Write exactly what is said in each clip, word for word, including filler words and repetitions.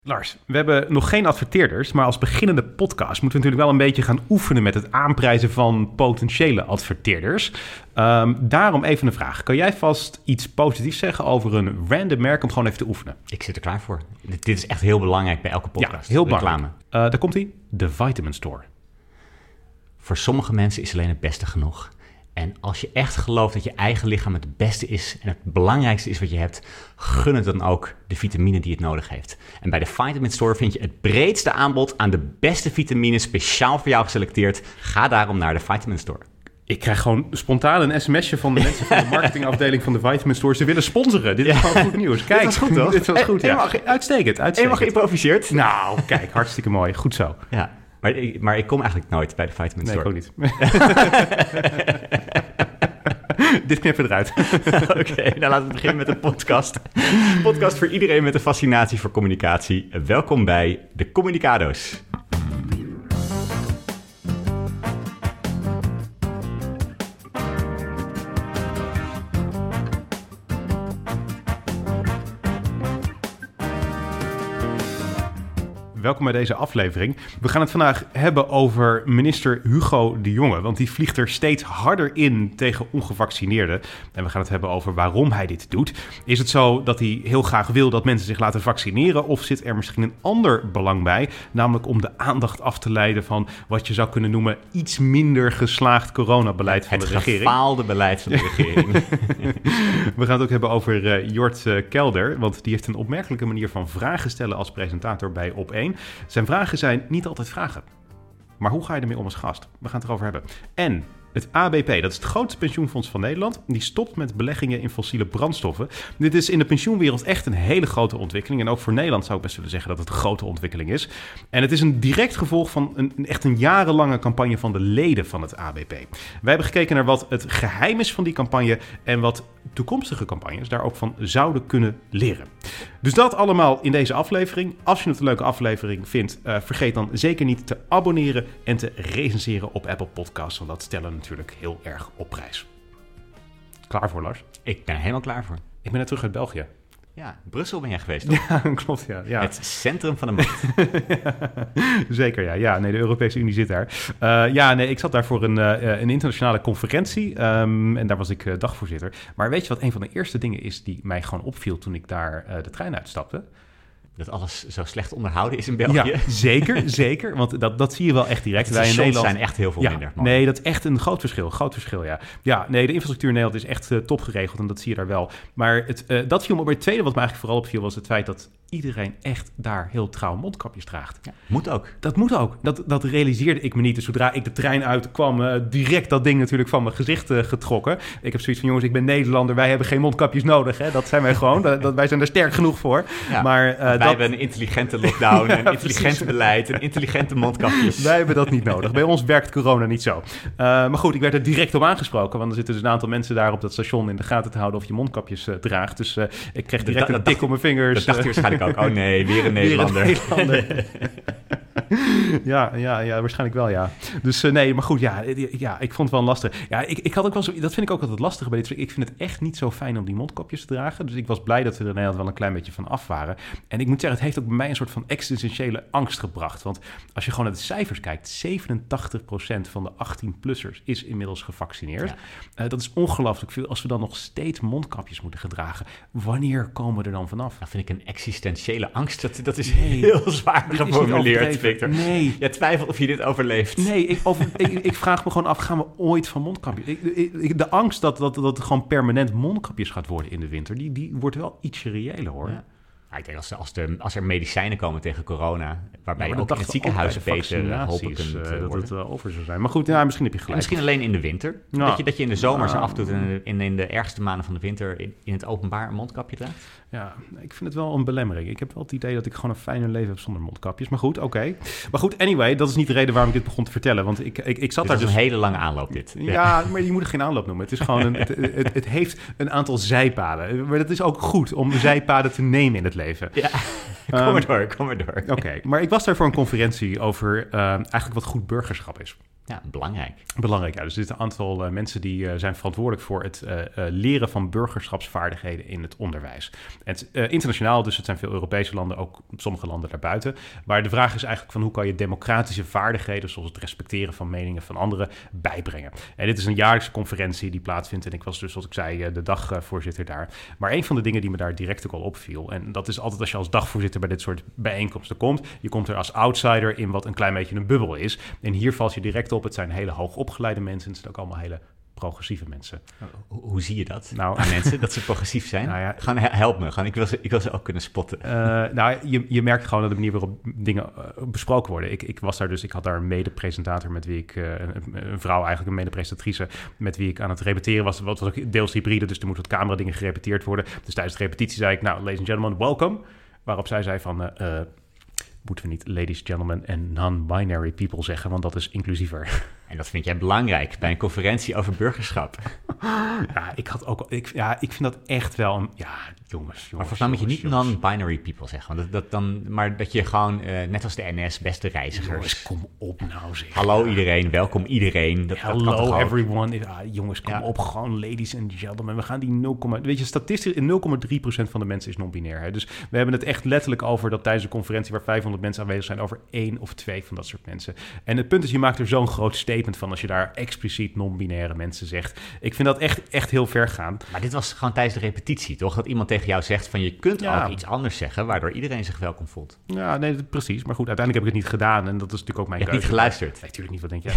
Lars, we hebben nog geen adverteerders, maar als beginnende podcast moeten we natuurlijk wel een beetje gaan oefenen met het aanprijzen van potentiële adverteerders. Um, daarom even een vraag. Kan jij vast iets positiefs zeggen over een random merk om gewoon even te oefenen? Ik zit er klaar voor. Dit is echt heel belangrijk bij elke podcast. Ja, heel belangrijk. Uh, daar komt hij. De Vitamin Store. Voor sommige mensen is alleen het beste genoeg. En als je echt gelooft dat je eigen lichaam het beste is en het belangrijkste is wat je hebt, gun het dan ook de vitamine die het nodig heeft. En bij de Vitamin Store vind je het breedste aanbod aan de beste vitamines speciaal voor jou geselecteerd. Ga daarom naar de Vitamin Store. Ik krijg gewoon spontaan een sms'je van de mensen van de marketingafdeling van de Vitamin Store. Ze willen sponsoren. Dit is ja. gewoon goed nieuws. Kijk, dit was goed, toch? Dit was goed, ja. Uitstekend, uitstekend. Helemaal geïmproviseerd. Nou, kijk, hartstikke mooi. Goed zo. Ja, maar ik, maar ik kom eigenlijk nooit bij de Vitamin Store. Nee, ik ook niet. Dit knippen eruit. Oké, okay, nou laten we beginnen met een podcast. Een podcast voor iedereen met een fascinatie voor communicatie. Welkom bij de Communicado's. Welkom bij deze aflevering. We gaan het vandaag hebben over minister Hugo de Jonge, want die vliegt er steeds harder in tegen ongevaccineerden. En we gaan het hebben over waarom hij dit doet. Is het zo dat hij heel graag wil dat mensen zich laten vaccineren, of zit er misschien een ander belang bij, namelijk om de aandacht af te leiden van wat je zou kunnen noemen iets minder geslaagd coronabeleid van het de regering? Het gefaalde beleid van de regering. We gaan het ook hebben over uh, Jort uh, Kelder, want die heeft een opmerkelijke manier van vragen stellen als presentator bij Op één. Zijn vragen zijn niet altijd vragen. Maar hoe ga je ermee om als gast? We gaan het erover hebben. En het A B P, dat is het grootste pensioenfonds van Nederland. Die stopt met beleggingen in fossiele brandstoffen. Dit is in de pensioenwereld echt een hele grote ontwikkeling. En ook voor Nederland zou ik best willen zeggen dat het een grote ontwikkeling is. En het is een direct gevolg van een, een echt een jarenlange campagne van de leden van het A B P. Wij hebben gekeken naar wat het geheim is van die campagne en wat toekomstige campagnes daar ook van zouden kunnen leren. Dus dat allemaal in deze aflevering. Als je het een leuke aflevering vindt, uh, vergeet dan zeker niet te abonneren en te recenseren op Apple Podcasts, want dat stellen natuurlijk heel erg op prijs. Klaar voor, Lars? Ik ben er helemaal klaar voor. Ik ben net terug uit België. Ja, Brussel ben jij geweest, toch? Ja, klopt, ja. ja. Het centrum van de markt. Ja, zeker, ja. Ja, nee, de Europese Unie zit daar. Uh, ja, nee, ik zat daar voor een, uh, een internationale conferentie um, en daar was ik uh, dagvoorzitter. Maar weet je wat een van de eerste dingen is die mij gewoon opviel toen ik daar uh, de trein uitstapte? Dat alles zo slecht onderhouden is in België. Ja, zeker, zeker. Want dat, dat zie je wel echt direct. De stations in Nederland zijn echt heel veel ja, minder. Man. Nee, dat is echt een groot verschil. Groot verschil, ja. Ja, nee, de infrastructuur in Nederland is echt uh, top geregeld en dat zie je daar wel. Maar het, uh, dat viel me op. Maar het tweede wat me eigenlijk vooral opviel was het feit dat iedereen echt daar heel trouw mondkapjes draagt. Ja, moet ook. Dat moet ook. Dat, dat realiseerde ik me niet. Dus zodra ik de trein uitkwam, uh, direct dat ding natuurlijk van mijn gezicht uh, getrokken. Ik heb zoiets van, jongens, ik ben Nederlander. Wij hebben geen mondkapjes nodig. Hè? Dat zijn wij gewoon. dat, dat, wij zijn er sterk genoeg voor. Ja, maar, uh, wij dat... hebben een intelligente lockdown, ja, een intelligent beleid, een intelligente mondkapjes. Wij hebben dat niet nodig. Bij ons werkt corona niet zo. Uh, maar goed, ik werd er direct op aangesproken. Want er zitten dus een aantal mensen daar op dat station in de gaten te houden of je mondkapjes uh, draagt. Dus uh, ik kreeg direct dat, een tik op mijn vingers. Dat dacht je waarschijnlijk ook. Oh nee, weer een Nederlander. Weer een Nederlander. ja, ja, ja, waarschijnlijk wel, ja. Dus uh, nee, maar goed, ja, ja, ik vond het wel lastig. Ja, ik, ik had ook wel zo, dat vind ik ook altijd lastig bij dit. Ik vind het echt niet zo fijn om die mondkapjes te dragen. Dus ik was blij dat we er in Nederland wel een klein beetje van af waren. En ik moet zeggen, het heeft ook bij mij een soort van existentiële angst gebracht. Want als je gewoon naar de cijfers kijkt, zevenentachtig procent van de achttien-plussers is inmiddels gevaccineerd. Ja. Uh, dat is ongelooflijk veel. Als we dan nog steeds mondkapjes moeten gedragen, wanneer komen we er dan vanaf? Dat vind ik een existentiële angst. Dat, dat is nee, heel zwaar geformuleerd, Victor. Nee. Jij twijfelt of je dit overleeft. Nee, ik, over, ik, ik vraag me gewoon af, gaan we ooit van mondkapjes? Ik, ik, de angst dat, dat, dat het gewoon permanent mondkapjes gaat worden in de winter, die, die wordt wel ietsje reëler, hoor. Ja. Ja, ik denk als, als, de, als er medicijnen komen tegen corona, waarbij ja, je ook in het ziekenhuis beter geholpen kunt uh, dat het uh, over zou zijn. Maar goed, ja, misschien heb je gelijk. En misschien alleen in de winter. Ja. Dat, je, dat je in de zomer ja. zo afdoet en in, in de ergste maanden van de winter in, in het openbaar een mondkapje draagt. Ja, ik vind het wel een belemmering. Ik heb wel het idee dat ik gewoon een fijner leven heb zonder mondkapjes. Maar goed, oké. Okay. Maar goed, anyway, dat is niet de reden waarom ik dit begon te vertellen. Want ik, ik, ik zat dit daar dus... een hele lange aanloop, dit. Ja, ja, maar je moet het geen aanloop noemen. Het is gewoon een, het, het, het heeft een aantal zijpaden. Maar dat is ook goed om zijpaden te nemen in het leven. Ja. Kom maar door, kom maar door. Oké, okay, maar ik was daar voor een conferentie over uh, eigenlijk wat goed burgerschap is. Ja, belangrijk. Belangrijk, ja. Dus er zitten een aantal uh, mensen die uh, zijn verantwoordelijk voor het uh, uh, leren van burgerschapsvaardigheden in het onderwijs. En het, uh, internationaal, dus het zijn veel Europese landen, ook sommige landen daarbuiten. Maar de vraag is eigenlijk van hoe kan je democratische vaardigheden, zoals het respecteren van meningen van anderen, bijbrengen. En dit is een jaarlijkse conferentie die plaatsvindt en ik was dus, zoals ik zei, de dagvoorzitter daar. Maar een van de dingen die me daar direct ook al opviel, en dat is altijd als je als dagvoorzitter bij dit soort bijeenkomsten komt, je komt er als outsider in wat een klein beetje een bubbel is. En hier valt je direct op. Het zijn hele hoogopgeleide mensen. Het zijn ook allemaal hele progressieve mensen. Hoe, hoe zie je dat nou, aan mensen, dat ze progressief zijn? Nou ja, Gewoon help me. Gewoon, ik, wil ze, ik wil ze ook kunnen spotten. Uh, nou, je, je merkt gewoon aan de manier waarop dingen uh, besproken worden. Ik, ik was daar dus, ik had daar een mede-presentator met wie ik, uh, een, een vrouw eigenlijk, een mede-presentatrice, met wie ik aan het repeteren was. Wat was ook deels hybride, dus er moeten wat camera dingen gerepeteerd worden. Dus tijdens de repetitie zei ik, nou, ladies and gentlemen, welcome. Waarop zij zei van, uh, uh, moeten we niet ladies, gentlemen en non-binary people zeggen, want dat is inclusiever. En dat vind jij belangrijk bij een conferentie over burgerschap. Ja, ik had ook, ik, ja, ik vind dat echt wel een, ja, jongens, jongens. Maar volgens mij moet je niet non-binary people zeggen, want dat, dat dan, maar dat je gewoon, uh, net als de N S, beste reizigers. Jongens, kom op nou zeg. Hallo iedereen, welkom iedereen. Dat, Hello dat kan everyone. Ja, jongens, kom ja. op, gewoon ladies and gentlemen. We gaan die nul, weet je, statistisch in nul komma drie procent van de mensen is non-binair. Hè? Dus we hebben het echt letterlijk over dat tijdens een conferentie waar vijfhonderd mensen aanwezig zijn, over één of twee van dat soort mensen. En het punt is, je maakt er zo'n groot statement van als je daar expliciet non-binaire mensen zegt. Ik vind dat echt, echt heel ver gaan. Maar dit was gewoon tijdens de repetitie, toch? Dat iemand tegen jou zegt van je kunt ja. ook iets anders zeggen, waardoor iedereen zich welkom voelt. Ja, nee, precies. Maar goed, uiteindelijk heb ik het niet gedaan en dat is natuurlijk ook mijn je keuze. Je hebt niet geluisterd. Nee, natuurlijk niet. Wat denk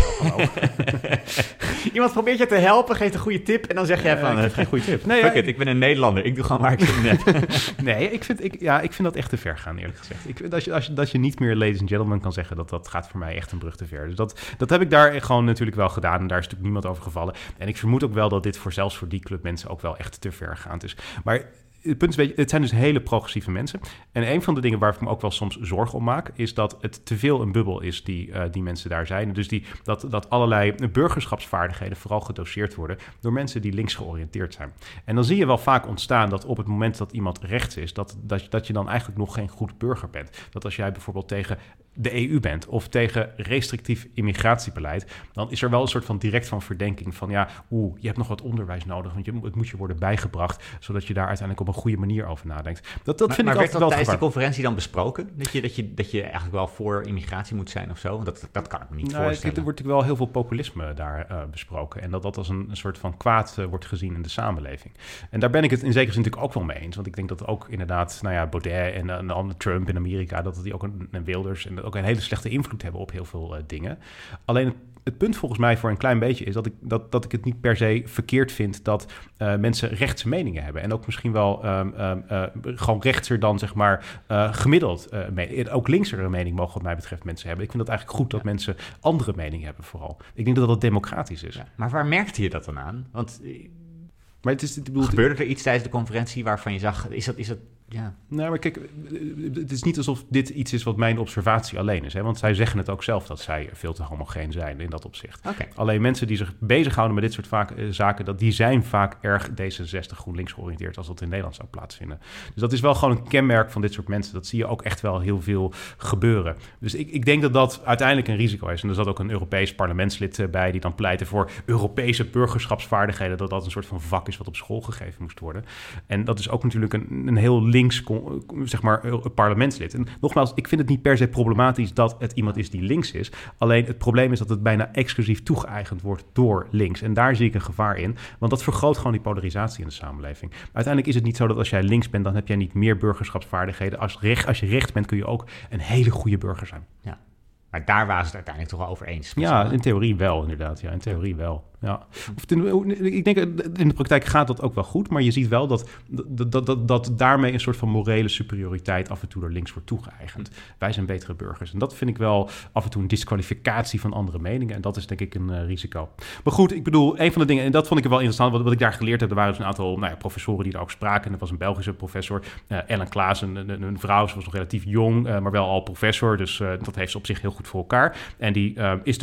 jij? Iemand probeert je te helpen, geeft een goede tip en dan zeg jij van... Uh, geen goede tip. Nee, fuck ja, it, ik ben een Nederlander. Ik doe gewoon waar ik zin in heb. Nee, ik vind, ik, ja, ik vind dat echt te ver gaan, eerlijk gezegd. Ik vind dat je, als je, dat je niet meer ladies and gentlemen kan zeggen, dat, dat gaat voor mij echt een brug te ver. Dus dat, dat heb ik daar gewoon natuurlijk wel gedaan en daar is natuurlijk niemand over gevallen. En ik vermoed ook wel dat dit voor zelfs voor die club mensen ook wel echt te vergaand is. Maar het punt is, weet je, het zijn dus hele progressieve mensen. En een van de dingen waar ik me ook wel soms zorgen om maak, is dat het te veel een bubbel is die, uh, die mensen daar zijn. Dus die, dat, dat allerlei burgerschapsvaardigheden vooral gedoseerd worden door mensen die links georiënteerd zijn. En dan zie je wel vaak ontstaan dat op het moment dat iemand rechts is, dat, dat, dat je dan eigenlijk nog geen goed burger bent. Dat als jij bijvoorbeeld tegen de E U bent of tegen restrictief immigratiebeleid, dan is er wel een soort van direct van verdenking van ja, oeh, je hebt nog wat onderwijs nodig, want je, het moet je worden bijgebracht, zodat je daar uiteindelijk op een goede manier over nadenkt. Dat, dat maar, vind maar ik werd altijd dat wel tijdens gevaar. de conferentie dan besproken? Dat je, dat, je, dat je eigenlijk wel voor immigratie moet zijn of zo? Want dat, dat kan ik me niet nou, voorstellen. Er wordt natuurlijk wel heel veel populisme daar uh, besproken. En dat dat als een, een soort van kwaad uh, wordt gezien in de samenleving. En daar ben ik het in zekere zin natuurlijk ook wel mee eens. Want ik denk dat ook inderdaad, nou ja, Baudet en, en, en Trump in Amerika, dat die ook een, een Wilders en ook een hele slechte invloed hebben op heel veel uh, dingen. Alleen het Het punt volgens mij voor een klein beetje is dat ik, dat, dat ik het niet per se verkeerd vind dat uh, mensen rechtse meningen hebben. En ook misschien wel um, um, uh, gewoon rechtser dan zeg maar uh, gemiddeld. Uh, me- ook linkser een mening mogen wat mij betreft mensen hebben. Ik vind het eigenlijk goed dat ja. mensen andere meningen hebben vooral. Ik denk dat dat democratisch is. Ja. Maar waar merkte je dat dan aan? Want maar het is, ik bedoel, gebeurde er iets tijdens de conferentie waarvan je zag, is dat... Is dat Ja. Nou, maar kijk, het is niet alsof dit iets is wat mijn observatie alleen is. Hè? Want zij zeggen het ook zelf dat zij veel te homogeen zijn in dat opzicht. Okay. Alleen mensen die zich bezighouden met dit soort vaak, uh, zaken, dat die zijn vaak erg D zesenzestig GroenLinks georiënteerd als dat in Nederland zou plaatsvinden. Dus dat is wel gewoon een kenmerk van dit soort mensen. Dat zie je ook echt wel heel veel gebeuren. Dus ik, ik denk dat dat uiteindelijk een risico is. En er zat ook een Europees parlementslid uh, bij die dan pleitte voor Europese burgerschapsvaardigheden. Dat dat een soort van vak is wat op school gegeven moest worden. En dat is ook natuurlijk een, een heel links, zeg maar, parlementslid. En nogmaals, ik vind het niet per se problematisch dat het iemand is die links is. Alleen het probleem is dat het bijna exclusief toegeëigend wordt door links. En daar zie ik een gevaar in, want dat vergroot gewoon die polarisatie in de samenleving. Maar uiteindelijk is het niet zo dat als jij links bent, dan heb jij niet meer burgerschapsvaardigheden. Als, recht, als je rechts bent, kun je ook een hele goede burger zijn. Ja. Maar daar waren ze het uiteindelijk toch wel over eens. Ja, in theorie wel, inderdaad. Ja, in theorie wel. Ja. Of ten, ik denk, in de praktijk gaat dat ook wel goed, maar je ziet wel dat, dat, dat, dat, dat daarmee een soort van morele superioriteit af en toe door links wordt toegeëigend. Wij zijn betere burgers. En dat vind ik wel af en toe een disqualificatie van andere meningen. En dat is denk ik een uh, risico. Maar goed, ik bedoel, een van de dingen, en dat vond ik wel interessant, wat, wat ik daar geleerd heb, er waren dus een aantal nou ja, professoren die daarover spraken. En er was een Belgische professor, uh, Ellen Klaas, een, een, een vrouw, ze was nog relatief jong, uh, maar wel al professor. Dus uh, dat heeft ze op zich heel goed voor elkaar. En die uh, is dus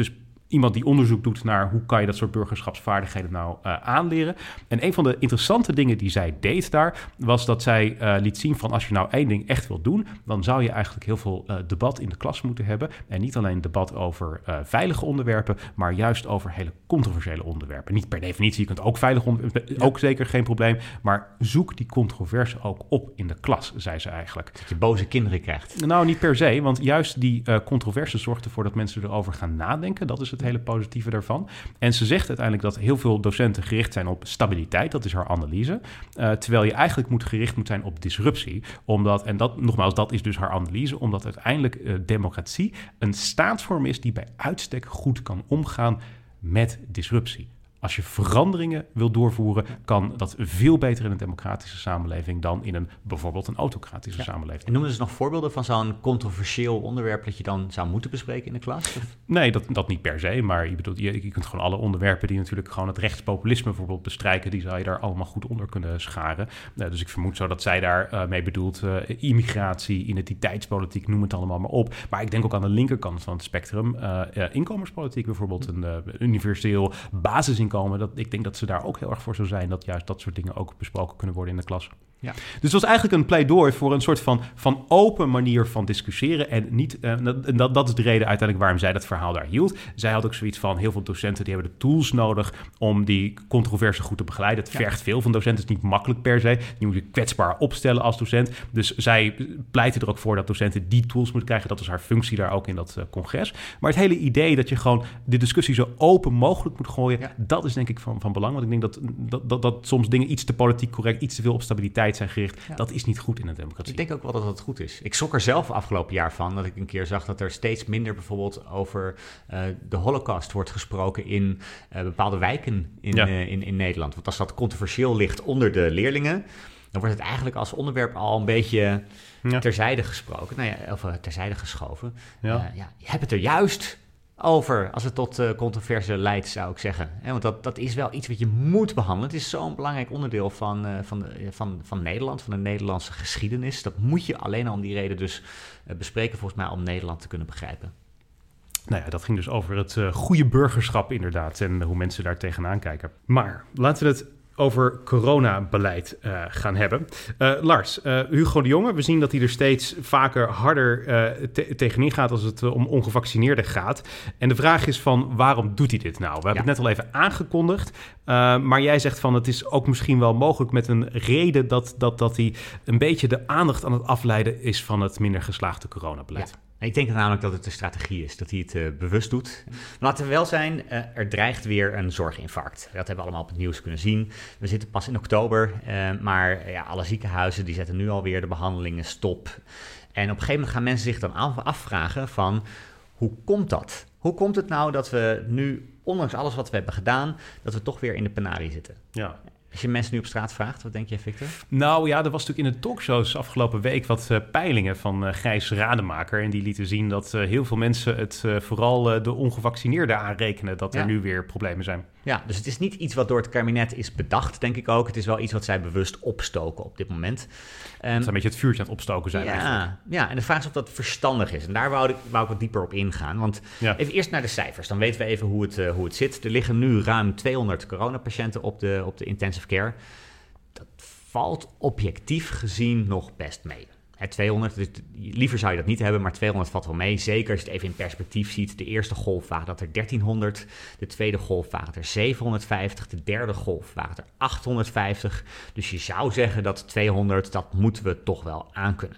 iemand die onderzoek doet naar hoe kan je dat soort burgerschapsvaardigheden nou uh, aanleren. En een van de interessante dingen die zij deed daar, was dat zij uh, liet zien van als je nou één ding echt wilt doen, dan zou je eigenlijk heel veel uh, debat in de klas moeten hebben. En niet alleen debat over uh, veilige onderwerpen, maar juist over hele controversiële onderwerpen. Niet per definitie, je kunt ook veilig onderwerpen, ja. ook zeker geen probleem, maar zoek die controverse ook op in de klas, zei ze eigenlijk. Dat je boze kinderen krijgt. Nou, niet per se, want juist die uh, controverse zorgt ervoor dat mensen erover gaan nadenken. Dat is het hele positieve daarvan. En ze zegt uiteindelijk dat heel veel docenten gericht zijn op stabiliteit. Dat is haar analyse. Uh, terwijl je eigenlijk moet gericht moet zijn op disruptie. Omdat, en dat, nogmaals, dat is dus haar analyse. Omdat uiteindelijk uh, democratie een staatsvorm is die bij uitstek goed kan omgaan met disruptie. Als je veranderingen wil doorvoeren, kan dat veel beter in een democratische samenleving dan in een bijvoorbeeld een autocratische ja. samenleving. En noemen ze nog voorbeelden van zo'n controversieel onderwerp dat je dan zou moeten bespreken in de klas? Of? Nee, dat, dat niet per se, maar je, bedoelt, je, je kunt gewoon alle onderwerpen die natuurlijk gewoon het rechtspopulisme bijvoorbeeld bestrijken, die zou je daar allemaal goed onder kunnen scharen. Uh, dus ik vermoed zo dat zij daar uh, mee bedoelt uh, immigratie, identiteitspolitiek, noem het allemaal maar op. Maar ik denk ook aan de linkerkant van het spectrum, uh, uh, inkomenspolitiek bijvoorbeeld, een uh, universeel basisinkomen. Komen, dat, ik denk dat ze daar ook heel erg voor zou zijn dat juist dat soort dingen ook besproken kunnen worden in de klas. Ja. Dus het was eigenlijk een pleidooi voor een soort van, van open manier van discussiëren. En niet, uh, dat, dat is de reden uiteindelijk waarom zij dat verhaal daar hield. Zij had ook zoiets van, heel veel docenten die hebben de tools nodig om die controverse goed te begeleiden. Het vergt ja. veel van docenten, het is niet makkelijk per se. Je moet je kwetsbaar opstellen als docent. Dus zij pleitte er ook voor dat docenten die tools moeten krijgen. Dat is haar functie daar ook in dat uh, congres. Maar het hele idee dat je gewoon de discussie zo open mogelijk moet gooien, ja. dat is denk ik van, van belang. Want ik denk dat, dat, dat, dat soms dingen iets te politiek correct, iets te veel op stabiliteit zijn gericht. Ja. Dat is niet goed in een democratie. Ik denk ook wel dat dat goed is. Ik schrok er zelf afgelopen jaar van dat ik een keer zag dat er steeds minder bijvoorbeeld over uh, de Holocaust wordt gesproken in uh, bepaalde wijken in, ja. uh, in, in Nederland. Want als dat controversieel ligt onder de leerlingen, dan wordt het eigenlijk als onderwerp al een beetje ja. terzijde gesproken. Nou ja, of uh, terzijde geschoven. Ja. Uh, ja, je hebt het er juist over als het tot uh, controverse leidt, zou ik zeggen. He, want dat, dat is wel iets wat je moet behandelen. Het is zo'n belangrijk onderdeel van, uh, van, de, van, van Nederland, van de Nederlandse geschiedenis. Dat moet je alleen al om die reden dus uh, bespreken, volgens mij, om Nederland te kunnen begrijpen. Nou ja, dat ging dus over het uh, goede burgerschap inderdaad en uh, hoe mensen daar tegenaan kijken. Maar laten we het over coronabeleid uh, gaan hebben. Uh, Lars, uh, Hugo de Jonge, we zien dat hij er steeds vaker harder uh, te- tegenin gaat als het uh, om ongevaccineerden gaat. En de vraag is van, waarom doet hij dit nou? We hebben ja. het net al even aangekondigd, uh, maar jij zegt van, het is ook misschien wel mogelijk met een reden dat, dat, dat hij een beetje de aandacht aan het afleiden is van het minder geslaagde coronabeleid. Ja. Ik denk namelijk dat het een strategie is, dat hij het uh, bewust doet. Maar laten we wel zijn, uh, er dreigt weer een zorginfarct. Dat hebben we allemaal op het nieuws kunnen zien. We zitten pas in oktober, uh, maar uh, ja, alle ziekenhuizen die zetten nu alweer de behandelingen stop. En op een gegeven moment gaan mensen zich dan af- afvragen van, hoe komt dat? Hoe komt het nou dat we nu, ondanks alles wat we hebben gedaan, dat we toch weer in de penarie zitten? Ja. Als je mensen nu op straat vraagt, wat denk jij, Victor? Nou ja, er was natuurlijk in de talkshows afgelopen week wat uh, peilingen van uh, Gijs Rademaker. En die lieten zien dat uh, heel veel mensen het uh, vooral uh, de ongevaccineerden aanrekenen dat ja. er nu weer problemen zijn. Ja, dus het is niet iets wat door het kabinet is bedacht, denk ik ook. Het is wel iets wat zij bewust opstoken op dit moment. Um, het is een beetje het vuurtje aan het opstoken zijn ja, eigenlijk. Ja, en de vraag is of dat verstandig is. En daar wou ik, wou ik wat dieper op ingaan. Want ja. even eerst naar de cijfers. Dan weten we even hoe het, uh, hoe het zit. Er liggen nu ruim tweehonderd coronapatiënten op de, op de intensive care. Dat valt objectief gezien nog best mee. He, tweehonderd, dus liever zou je dat niet hebben, maar tweehonderd valt wel mee. Zeker als je het even in perspectief ziet. De eerste golf waren dat er dertienhonderd. De tweede golf waren het er zevenhonderdvijftig. De derde golf waren het er achthonderdvijftig. Dus je zou zeggen dat tweehonderd, dat moeten we toch wel aankunnen.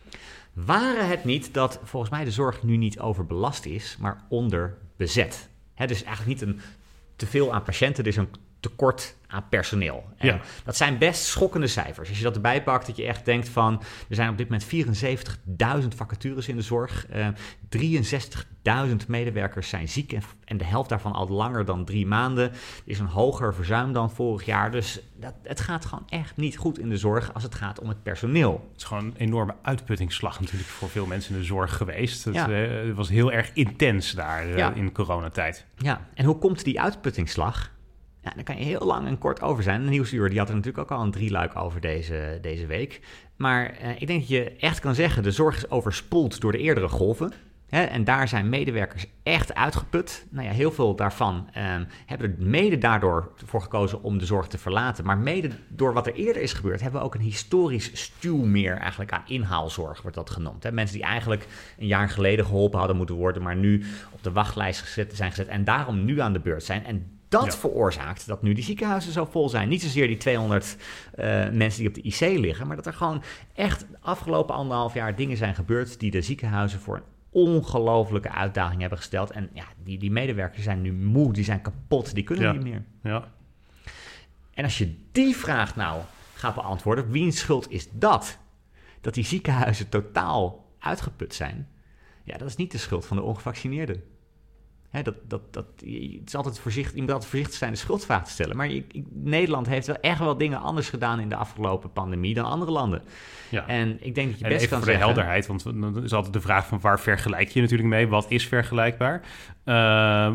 Waren het niet dat volgens mij de zorg nu niet overbelast is, maar onderbezet. He, dus eigenlijk niet een teveel aan patiënten, er is een tekort aan personeel. En ja. dat zijn best schokkende cijfers. Als je dat erbij pakt, dat je echt denkt van, er zijn op dit moment vierenzeventigduizend vacatures in de zorg. Uh, drieënzestigduizend medewerkers zijn ziek en, en de helft daarvan al langer dan drie maanden. Er is een hoger verzuim dan vorig jaar. Dus dat, het gaat gewoon echt niet goed in de zorg als het gaat om het personeel. Het is gewoon een enorme uitputtingsslag natuurlijk voor veel mensen in de zorg geweest. Het, ja. uh, het was heel erg intens daar uh, ja. in coronatijd. Ja, en hoe komt die uitputtingsslag? Ja, daar kan je heel lang en kort over zijn. De Nieuwsuur die had er natuurlijk ook al een drieluik over deze, deze week. Maar uh, ik denk dat je echt kan zeggen, de zorg is overspoeld door de eerdere golven. Hè, en daar zijn medewerkers echt uitgeput. Nou ja, heel veel daarvan um, hebben er mede daardoor voor gekozen om de zorg te verlaten. Maar mede door wat er eerder is gebeurd, hebben we ook een historisch stuwmeer eigenlijk aan inhaalzorg, wordt dat genoemd. Hè. Mensen die eigenlijk een jaar geleden geholpen hadden moeten worden, maar nu op de wachtlijst gezet, zijn gezet en daarom nu aan de beurt zijn. En dat ja. veroorzaakt dat nu die ziekenhuizen zo vol zijn. Niet zozeer die tweehonderd uh, mensen die op de I C liggen, maar dat er gewoon echt de afgelopen anderhalf jaar dingen zijn gebeurd die de ziekenhuizen voor een ongelooflijke uitdaging hebben gesteld. En ja, die, die medewerkers zijn nu moe, die zijn kapot, die kunnen ja. niet meer. Ja. En als je die vraag nou gaat beantwoorden, wiens schuld is dat? Dat die ziekenhuizen totaal uitgeput zijn? Ja, dat is niet de schuld van de ongevaccineerden. He, dat, dat, dat, het is altijd voorzichtig, je moet altijd voorzichtig zijn de schuldvraag te stellen. Maar je, Nederland heeft wel echt wel dingen anders gedaan in de afgelopen pandemie dan andere landen. Ja. En ik denk dat je en best even kan voor zeggen... de helderheid, want dan is altijd de vraag van waar vergelijk je natuurlijk mee? Wat is vergelijkbaar? Uh,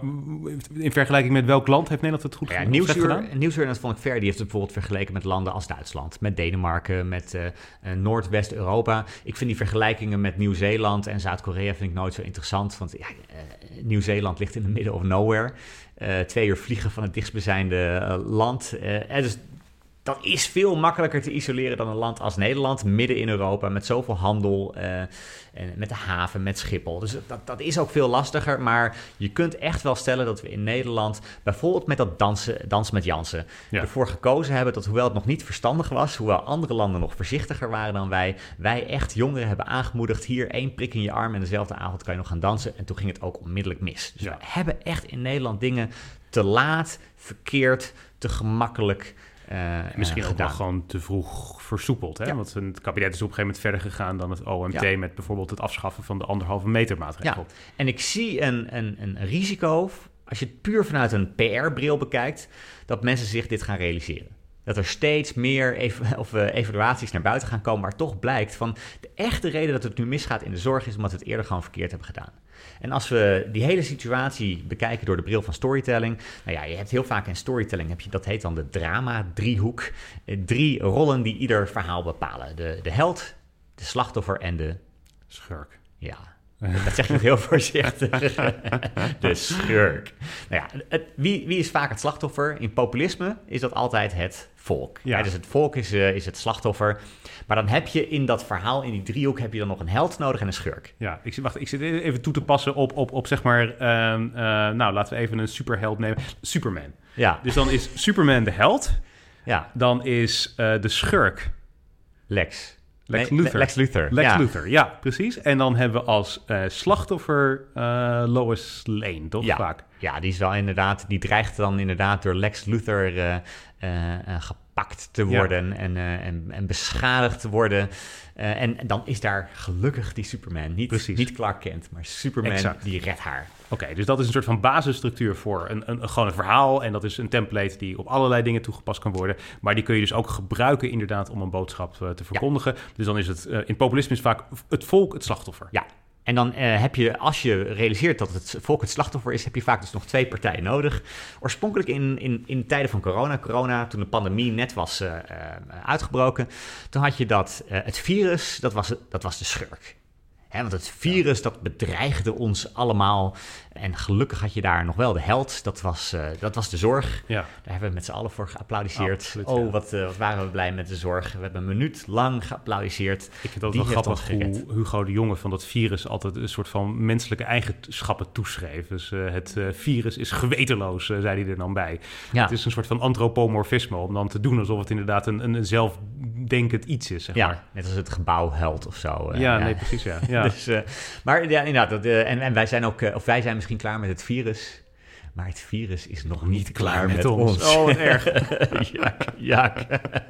in vergelijking met welk land heeft Nederland het goed ja, Nieuwsuur, gedaan? Nieuwsuur, en dat vond ik fair, die heeft het bijvoorbeeld vergeleken met landen als Duitsland, met Denemarken, met uh, uh, Noordwest-Europa. Ik vind die vergelijkingen met Nieuw-Zeeland en Zuid-Korea vind ik nooit zo interessant, want ja, uh, Nieuw-Zeeland ligt in the middle of nowhere. Uh, twee uur vliegen van het dichtstbijzijnde uh, land. Uh, dus dat is veel makkelijker te isoleren dan een land als Nederland, midden in Europa, met zoveel handel, uh, en met de haven, met Schiphol. Dus dat, dat is ook veel lastiger, maar je kunt echt wel stellen dat we in Nederland, bijvoorbeeld met dat dansen, dansen met Jansen, ja. ervoor gekozen hebben dat, hoewel het nog niet verstandig was, hoewel andere landen nog voorzichtiger waren dan wij, wij echt jongeren hebben aangemoedigd, hier één prik in je arm en dezelfde avond kan je nog gaan dansen. En toen ging het ook onmiddellijk mis. Dus ja. we hebben echt in Nederland dingen te laat, verkeerd, te gemakkelijk Uh, Misschien uh, ook wel gewoon te vroeg versoepeld. Hè? Ja. Want het kabinet is op een gegeven moment verder gegaan dan het O M T... Ja. met bijvoorbeeld het afschaffen van de anderhalve meter maatregel. Ja. En ik zie een, een, een risico, als je het puur vanuit een P R-bril bekijkt, dat mensen zich dit gaan realiseren. Dat er steeds meer ev- of, uh, evaluaties naar buiten gaan komen, maar toch blijkt van de echte reden dat het nu misgaat in de zorg is omdat we het eerder gewoon verkeerd hebben gedaan. En als we die hele situatie bekijken door de bril van storytelling, nou ja, je hebt heel vaak in storytelling, heb je, dat heet dan de drama-driehoek. Drie rollen die ieder verhaal bepalen. De, de held, de slachtoffer en de schurk. Ja, dat zeg je heel voorzichtig. De schurk. Nou ja, het, wie, wie is vaak het slachtoffer? In populisme is dat altijd het volk. Ja. Ja, dus het volk is, uh, is het slachtoffer. Maar dan heb je in dat verhaal, in die driehoek, heb je dan nog een held nodig en een schurk. Ja, ik, wacht, ik zit even toe te passen op, op, op zeg maar, uh, uh, nou, laten we even een superheld nemen. Superman. Ja. Dus dan is Superman de held. Ja. Dan is uh, de schurk Lex. Lex nee, Luthor. Lex Luthor. Lex ja. Luthor, ja, precies. En dan hebben we als uh, slachtoffer uh, Lois Lane, toch ja. vaak? Ja, die is wel inderdaad, die dreigt dan inderdaad door Lex Luthor uh, uh, uh, gepakt te worden ja. en, uh, en, en beschadigd te worden. Uh, en, en dan is daar gelukkig die Superman. Niet, niet Clark Kent, maar Superman, exact. Die redt haar. Oké, okay, dus dat is een soort van basisstructuur voor een, een, een, gewoon een verhaal. En dat is een template die op allerlei dingen toegepast kan worden. Maar die kun je dus ook gebruiken inderdaad om een boodschap uh, te verkondigen. Ja. Dus dan is het, uh, in populisme is vaak het volk het slachtoffer. Ja. En dan uh, heb je, als je realiseert dat het volk het slachtoffer is, heb je vaak dus nog twee partijen nodig. Oorspronkelijk in, in, in tijden van corona, corona, toen de pandemie net was uh, uh, uitgebroken, toen had je dat, uh, het virus, dat was, dat was de schurk. He, want het virus, ja. dat bedreigde ons allemaal. En gelukkig had je daar nog wel de held. Dat was, uh, dat was de zorg. Ja. Daar hebben we met z'n allen voor geapplaudisseerd. Absoluut, oh, ja. wat, uh, wat waren we blij met de zorg. We hebben een minuut lang geapplaudisseerd. Ik vind dat wel grappig hoe Hugo de Jonge van dat virus altijd een soort van menselijke eigenschappen toeschreef. Dus uh, het uh, virus is gewetenloos, uh, zei hij er dan bij. Ja. Het is een soort van antropomorfisme om dan te doen alsof het inderdaad een, een zelfdenkend iets is, zeg ja, maar. Net als het gebouwheld of zo. Uh, ja, ja, nee, precies, ja. ja. Dus, uh, maar ja, inderdaad, dat, uh, en, en wij zijn ook, uh, of wij zijn misschien klaar met het virus, maar het virus is nog niet, niet klaar, klaar met, met ons. ons. Oh, wat erg. jak, jak.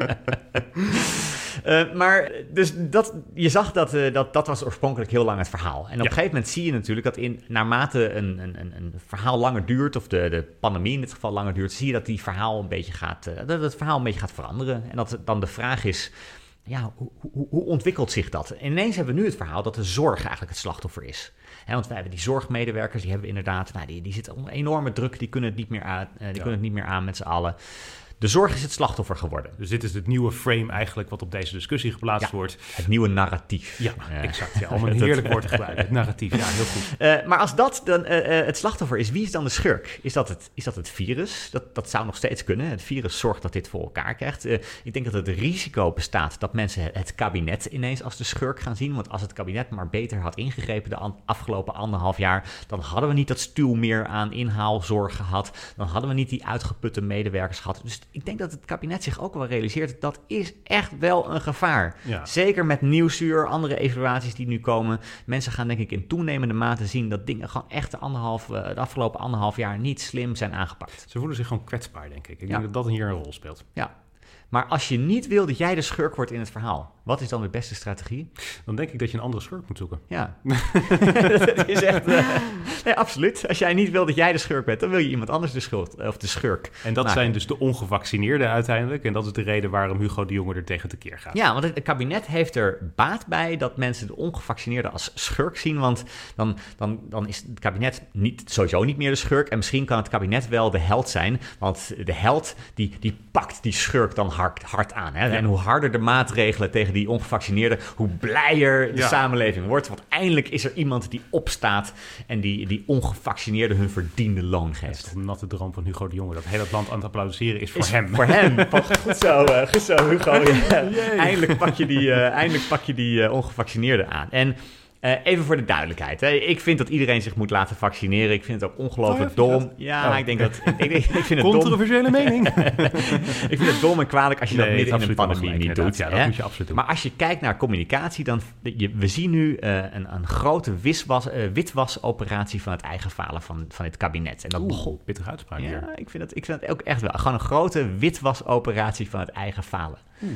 uh, maar dus dat, je zag dat, uh, dat dat was oorspronkelijk heel lang het verhaal. En op ja. een gegeven moment zie je natuurlijk dat in, naarmate een, een, een verhaal langer duurt, of de, de pandemie in dit geval langer duurt, zie je dat die verhaal een beetje gaat, uh, dat het verhaal een beetje gaat veranderen. En dat dan de vraag is, ja, hoe, hoe, hoe ontwikkelt zich dat? En ineens hebben we nu het verhaal dat de zorg eigenlijk het slachtoffer is. He, want wij hebben die zorgmedewerkers, die hebben inderdaad, nou, die, die zitten onder enorme druk, die kunnen het niet meer aan, uh, die ja. kunnen het niet meer aan met z'n allen. De zorg is het slachtoffer geworden. Dus dit is het nieuwe frame eigenlijk wat op deze discussie geplaatst ja, wordt. Het nieuwe narratief. Ja, uh, exact. Ja, om een heerlijk woord te gebruiken. Het narratief, ja, heel goed. Uh, maar als dat dan uh, uh, het slachtoffer is, wie is dan de schurk? Is dat het, is dat het virus? Dat, dat zou nog steeds kunnen. Het virus zorgt dat dit voor elkaar krijgt. Uh, ik denk dat het risico bestaat dat mensen het kabinet ineens als de schurk gaan zien. Want als het kabinet maar beter had ingegrepen de an- afgelopen anderhalf jaar, dan hadden we niet dat stuw meer aan inhaalzorg gehad. Dan hadden we niet die uitgeputte medewerkers gehad. Dus ik denk dat het kabinet zich ook wel realiseert, dat is echt wel een gevaar. Ja. Zeker met Nieuwsuur, andere evaluaties die nu komen. Mensen gaan denk ik in toenemende mate zien dat dingen gewoon echt de, anderhalf, uh, de afgelopen anderhalf jaar niet slim zijn aangepakt. Ze voelen zich gewoon kwetsbaar, denk ik. Ik ja. denk dat dat hier een rol speelt. Ja. Maar als je niet wil dat jij de schurk wordt in het verhaal, wat is dan de beste strategie? Dan denk ik dat je een andere schurk moet zoeken. Ja, dat is echt... Uh, nee, absoluut. Als jij niet wil dat jij de schurk bent, dan wil je iemand anders de schuld of de schurk En dat maken. zijn dus de ongevaccineerden uiteindelijk. En dat is de reden waarom Hugo de Jonge er tegen tekeer gaat. Ja, want het kabinet heeft er baat bij dat mensen de ongevaccineerden als schurk zien. Want dan, dan, dan is het kabinet niet, sowieso niet meer de schurk. En misschien kan het kabinet wel de held zijn. Want de held die, die pakt die schurk dan hard, hard aan. Hè? Ja. En hoe harder de maatregelen tegen die ongevaccineerden, hoe blijer de ja. samenleving wordt. Want eindelijk is er iemand die opstaat en die, die ongevaccineerden hun verdiende loon geeft. Dat is een natte droom van Hugo de Jonge. Dat heel het land aan het applaudisseren is voor is hem. Voor hem. Goed zo, uh, goed zo Hugo. Ja. Eindelijk pak je die, uh, eindelijk pak je die uh, ongevaccineerden aan. En Uh, even voor de duidelijkheid. Hè. Ik vind dat iedereen zich moet laten vaccineren. Ik vind het ook ongelooflijk oh, ja, dom. Ja, oh. ik denk dat... Ik, ik, ik vind het controversiële dom. mening. Ik vind het dom en kwalijk als je nee, dat midden in een pandemie niet doet. Ja, hè. dat moet je absoluut doen. Maar als je kijkt naar communicatie, dan... Je, we zien nu uh, een, een grote wiswas, uh, witwasoperatie van het eigen falen van, van het kabinet. En dat Oeh, begon... pittige uitspraak ja, hier. ik vind, het, ik vind het ook echt wel. Gewoon een grote witwasoperatie van het eigen falen. Oeh.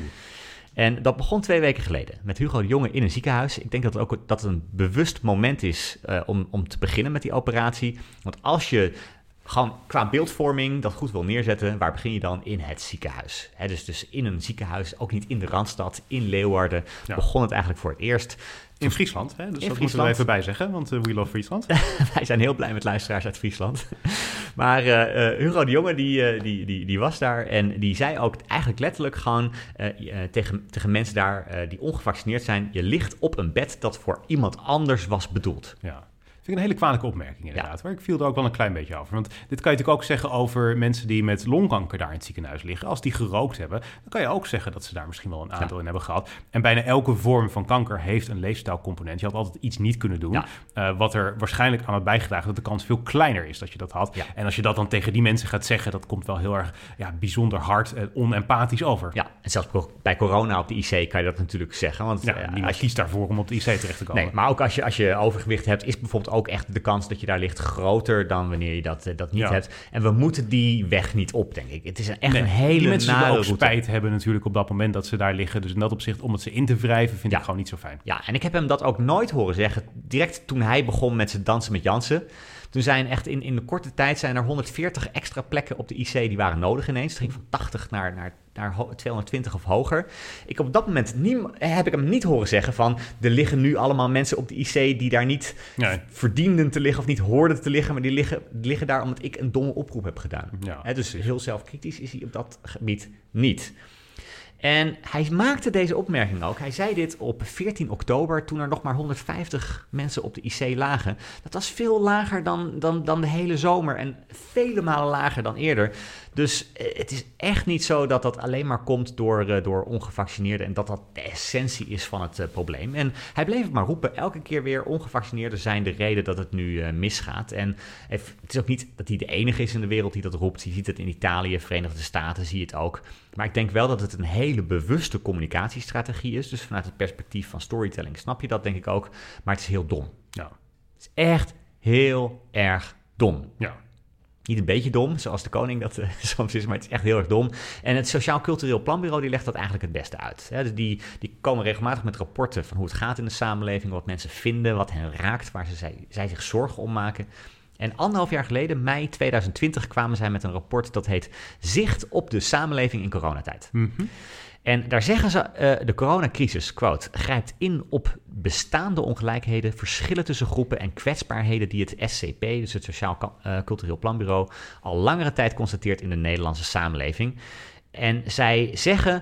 En dat begon twee weken geleden met Hugo de Jonge in een ziekenhuis. Ik denk dat het ook dat het een bewust moment is uh, om, om te beginnen met die operatie. Want als je gewoon qua beeldvorming dat goed wil neerzetten, waar begin je dan? In het ziekenhuis. He, dus, dus in een ziekenhuis, ook niet in de Randstad, in Leeuwarden, ja. begon het eigenlijk voor het eerst. In Friesland, hè? Dus in dat Friesland. moeten we even bij zeggen, want uh, we love Friesland. Wij zijn heel blij met luisteraars uit Friesland. Maar uh, uh, Hugo de Jonge, die, uh, die, die, die was daar en die zei ook eigenlijk letterlijk gewoon uh, uh, tegen, tegen mensen daar uh, die ongevaccineerd zijn, je ligt op een bed dat voor iemand anders was bedoeld. Ja. Vind ik een hele kwalijke opmerking inderdaad. Ja. Maar ik viel er ook wel een klein beetje over. Want dit kan je natuurlijk ook zeggen over mensen die met longkanker daar in het ziekenhuis liggen. Als die gerookt hebben, dan kan je ook zeggen dat ze daar misschien wel een aandeel ja. in hebben gehad. En bijna elke vorm van kanker heeft een leefstijlcomponent. Je had altijd iets niet kunnen doen. Ja. Uh, wat er waarschijnlijk aan had bijgedragen dat de kans veel kleiner is dat je dat had. Ja. En als je dat dan tegen die mensen gaat zeggen, dat komt wel heel erg ja, bijzonder hard en onempathisch over. Ja, en zelfs bij corona op de I C kan je dat natuurlijk zeggen. Want ja, uh, niemand je... kiest daarvoor om op de I C terecht te komen. Nee, maar ook als je, als je overgewicht hebt, is bijvoorbeeld ook echt de kans dat je daar ligt groter dan wanneer je dat, dat niet ja. hebt. En we moeten die weg niet op, denk ik. Het is echt nee, een hele die mensen nare ook route. Spijt hebben natuurlijk op dat moment dat ze daar liggen. Dus in dat opzicht, om het ze in te wrijven, vind ja. ik gewoon niet zo fijn. Ja, en ik heb hem dat ook nooit horen zeggen. Direct toen hij begon met zijn dansen met Jansen. Toen zijn echt in, in de korte tijd zijn er honderdveertig extra plekken op de I C die waren nodig ineens. Het ging van tachtig naar, naar, naar tweehonderdtwintig of hoger. Ik op dat moment nie, heb ik hem niet horen zeggen van er liggen nu allemaal mensen op de I C die daar niet nee. verdienden te liggen of niet hoorden te liggen, maar die liggen, die liggen daar omdat ik een domme oproep heb gedaan. Ja. He, dus heel zelfkritisch is hij op dat gebied niet. En hij maakte deze opmerking ook. Hij zei dit op veertien oktober, toen er nog maar honderdvijftig mensen op de I C lagen. Dat was veel lager dan, dan, dan de hele zomer en vele malen lager dan eerder. Dus het is echt niet zo dat dat alleen maar komt door, uh, door ongevaccineerden en dat dat de essentie is van het uh, probleem. En hij bleef het maar roepen, elke keer weer ongevaccineerden zijn de reden dat het nu uh, misgaat. En het is ook niet dat hij de enige is in de wereld die dat roept. Je ziet het in Italië, Verenigde Staten, zie je het ook. Maar ik denk wel dat het een hele bewuste communicatiestrategie is. Dus vanuit het perspectief van storytelling snap je dat denk ik ook. Maar het is heel dom. Ja. Het is echt heel erg dom. Ja. Niet een beetje dom, zoals de koning dat uh, soms is, maar het is echt heel erg dom. En het Sociaal Cultureel Planbureau die legt dat eigenlijk het beste uit. Hè? Dus die, die komen regelmatig met rapporten van hoe het gaat in de samenleving, wat mensen vinden, wat hen raakt, waar ze, zij, zij zich zorgen om maken. En anderhalf jaar geleden, mei tweeduizend twintig, kwamen zij met een rapport dat heet Zicht op de samenleving in coronatijd. Mm-hmm. En daar zeggen ze, uh, de coronacrisis, quote, grijpt in op bestaande ongelijkheden, verschillen tussen groepen en kwetsbaarheden die het S C P, dus het Sociaal uh, Cultureel Planbureau, al langere tijd constateert in de Nederlandse samenleving. En zij zeggen,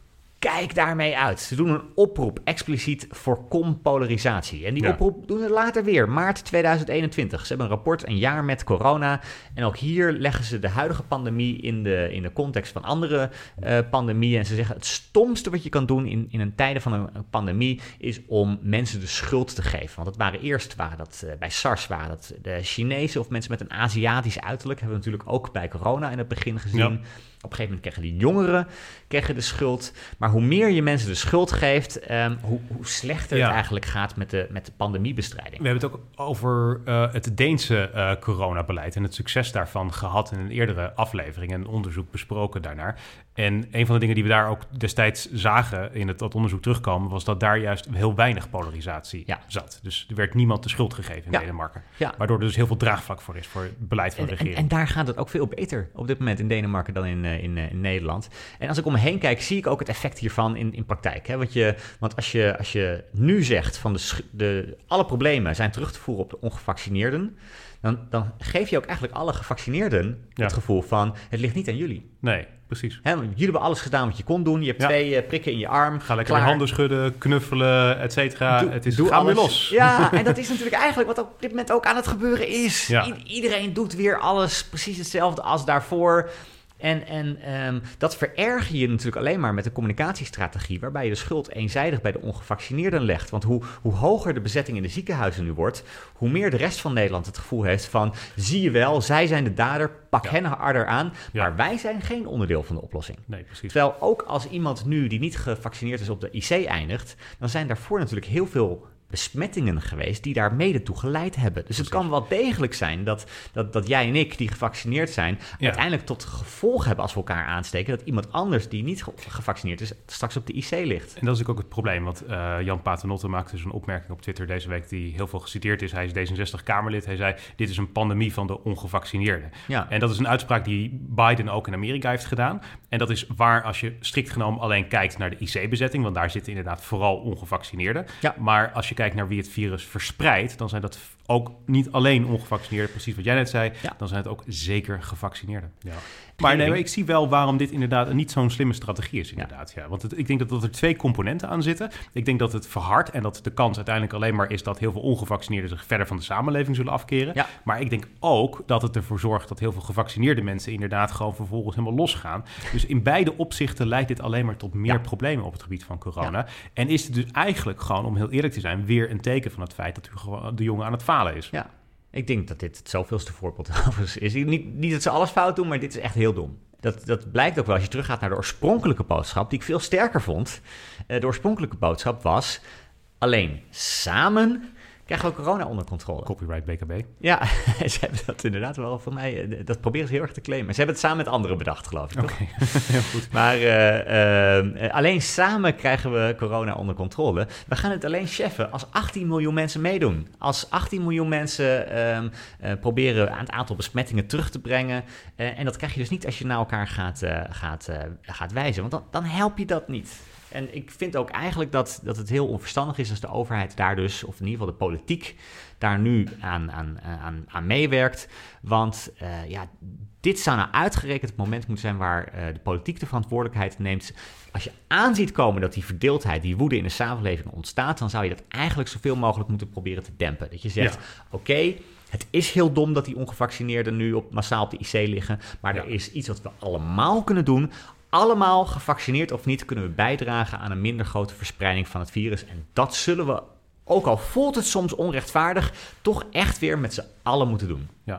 kijk daarmee uit. Ze doen een oproep, expliciet voorkom polarisatie. En die ja. oproep doen ze later weer, maart tweeduizend eenentwintig. Ze hebben een rapport, een jaar met corona. En ook hier leggen ze de huidige pandemie in de, in de context van andere uh, pandemieën. En ze zeggen, het stomste wat je kan doen in, in een tijden van een, een pandemie is om mensen de schuld te geven. Want het waren eerst, waren dat, uh, bij SARS waren dat de Chinezen of mensen met een Aziatisch uiterlijk. Hebben we natuurlijk ook bij corona in het begin gezien. Ja. Op een gegeven moment kregen die jongeren kregen de schuld. Maar hoe meer je mensen de schuld geeft, um, hoe, hoe slechter ja. het eigenlijk gaat met de, met de pandemiebestrijding. We hebben het ook over uh, het Deense uh, coronabeleid en het succes daarvan gehad in een eerdere aflevering en een onderzoek besproken daarnaar. En een van de dingen die we daar ook destijds zagen in het dat onderzoek terugkomen, was dat daar juist heel weinig polarisatie ja. zat. Dus er werd niemand de schuld gegeven in ja. Denemarken. Ja. Waardoor er dus heel veel draagvlak voor is voor het beleid van en, de regering. En, en daar gaat het ook veel beter op dit moment in Denemarken dan in, in, in Nederland. En als ik om me heen kijk, zie ik ook het effect hiervan in, in praktijk. Hè? Want, je, want als, je, als je nu zegt van de, de, alle problemen zijn terug te voeren op de ongevaccineerden, Dan, dan geef je ook eigenlijk alle gevaccineerden ja. het gevoel van, het ligt niet aan jullie. Nee, precies. He, jullie hebben alles gedaan wat je kon doen. Je hebt ja. twee uh, prikken in je arm. Ga lekker weer handen schudden, knuffelen, et cetera. Doe, het is, doe ga weer los. Ja, en dat is natuurlijk eigenlijk wat op dit moment ook aan het gebeuren is. Ja. I- iedereen doet weer alles precies hetzelfde als daarvoor. En, en um, dat vererger je natuurlijk alleen maar met een communicatiestrategie, waarbij je de schuld eenzijdig bij de ongevaccineerden legt. Want hoe, hoe hoger de bezetting in de ziekenhuizen nu wordt, hoe meer de rest van Nederland het gevoel heeft van, zie je wel, zij zijn de dader, pak ja. hen harder aan. Ja. Maar wij zijn geen onderdeel van de oplossing. Nee, precies. Terwijl ook als iemand nu die niet gevaccineerd is op de I C eindigt, dan zijn daarvoor natuurlijk heel veel besmettingen geweest die daar mede toe geleid hebben. Dus Precies. het kan wel degelijk zijn dat, dat, dat jij en ik, die gevaccineerd zijn, ja. uiteindelijk tot gevolg hebben als we elkaar aansteken, dat iemand anders die niet gevaccineerd is, straks op de I C ligt. En dat is ook het probleem, want uh, Jan Paternotte maakte dus een opmerking op Twitter deze week die heel veel geciteerd is. Hij is D zesenzestig-Kamerlid. Hij zei, dit is een pandemie van de ongevaccineerden. Ja. En dat is een uitspraak die Biden ook in Amerika heeft gedaan. En dat is waar als je strikt genomen alleen kijkt naar de I C-bezetting, want daar zitten inderdaad vooral ongevaccineerden. Ja. Maar als je kijkt naar wie het virus verspreidt, dan zijn dat ook niet alleen ongevaccineerden, precies wat jij net zei, ja. dan zijn het ook zeker gevaccineerden. Ja. Maar nee, ik zie wel waarom dit inderdaad niet zo'n slimme strategie is, inderdaad. Ja. Ja. Want het, ik denk dat, dat er twee componenten aan zitten. Ik denk dat het verhardt en dat de kans uiteindelijk alleen maar is dat heel veel ongevaccineerden zich verder van de samenleving zullen afkeren. Ja. Maar ik denk ook dat het ervoor zorgt dat heel veel gevaccineerde mensen inderdaad gewoon vervolgens helemaal losgaan. Dus in beide opzichten leidt dit alleen maar tot meer ja. problemen op het gebied van corona. Ja. En is het dus eigenlijk gewoon, om heel eerlijk te zijn, weer een teken van het feit dat u de jongen aan het falen is. Ja. Ik denk dat dit het zoveelste voorbeeld is. Niet, niet dat ze alles fout doen, maar dit is echt heel dom. Dat, dat blijkt ook wel als je teruggaat naar de oorspronkelijke boodschap, die ik veel sterker vond. De oorspronkelijke boodschap was, alleen samen krijgen we corona onder controle. Copyright B K B. Ja, ze hebben dat inderdaad wel voor mij, dat proberen ze heel erg te claimen. Ze hebben het samen met anderen bedacht, geloof ik. Oké, okay. Heel goed. Maar uh, uh, alleen samen krijgen we corona onder controle. We gaan het alleen cheffen als achttien miljoen mensen meedoen. Als achttien miljoen mensen uh, uh, proberen aan het aantal besmettingen terug te brengen. Uh, en dat krijg je dus niet als je naar elkaar gaat, uh, gaat, uh, gaat wijzen. Want dan, dan help je dat niet. En ik vind ook eigenlijk dat, dat het heel onverstandig is als de overheid daar dus, of in ieder geval de politiek, daar nu aan, aan, aan, aan meewerkt. Want uh, ja, dit zou nou uitgerekend het moment moeten zijn waar uh, de politiek de verantwoordelijkheid neemt. Als je aanziet komen dat die verdeeldheid, die woede in de samenleving ontstaat, dan zou je dat eigenlijk zoveel mogelijk moeten proberen te dempen. Dat je zegt, ja. oké, okay, het is heel dom dat die ongevaccineerden nu op, massaal op de I C liggen, maar ja. er is iets wat we allemaal kunnen doen. Allemaal, gevaccineerd of niet, kunnen we bijdragen aan een minder grote verspreiding van het virus. En dat zullen we, ook al voelt het soms onrechtvaardig, toch echt weer met z'n allen moeten doen. Ja,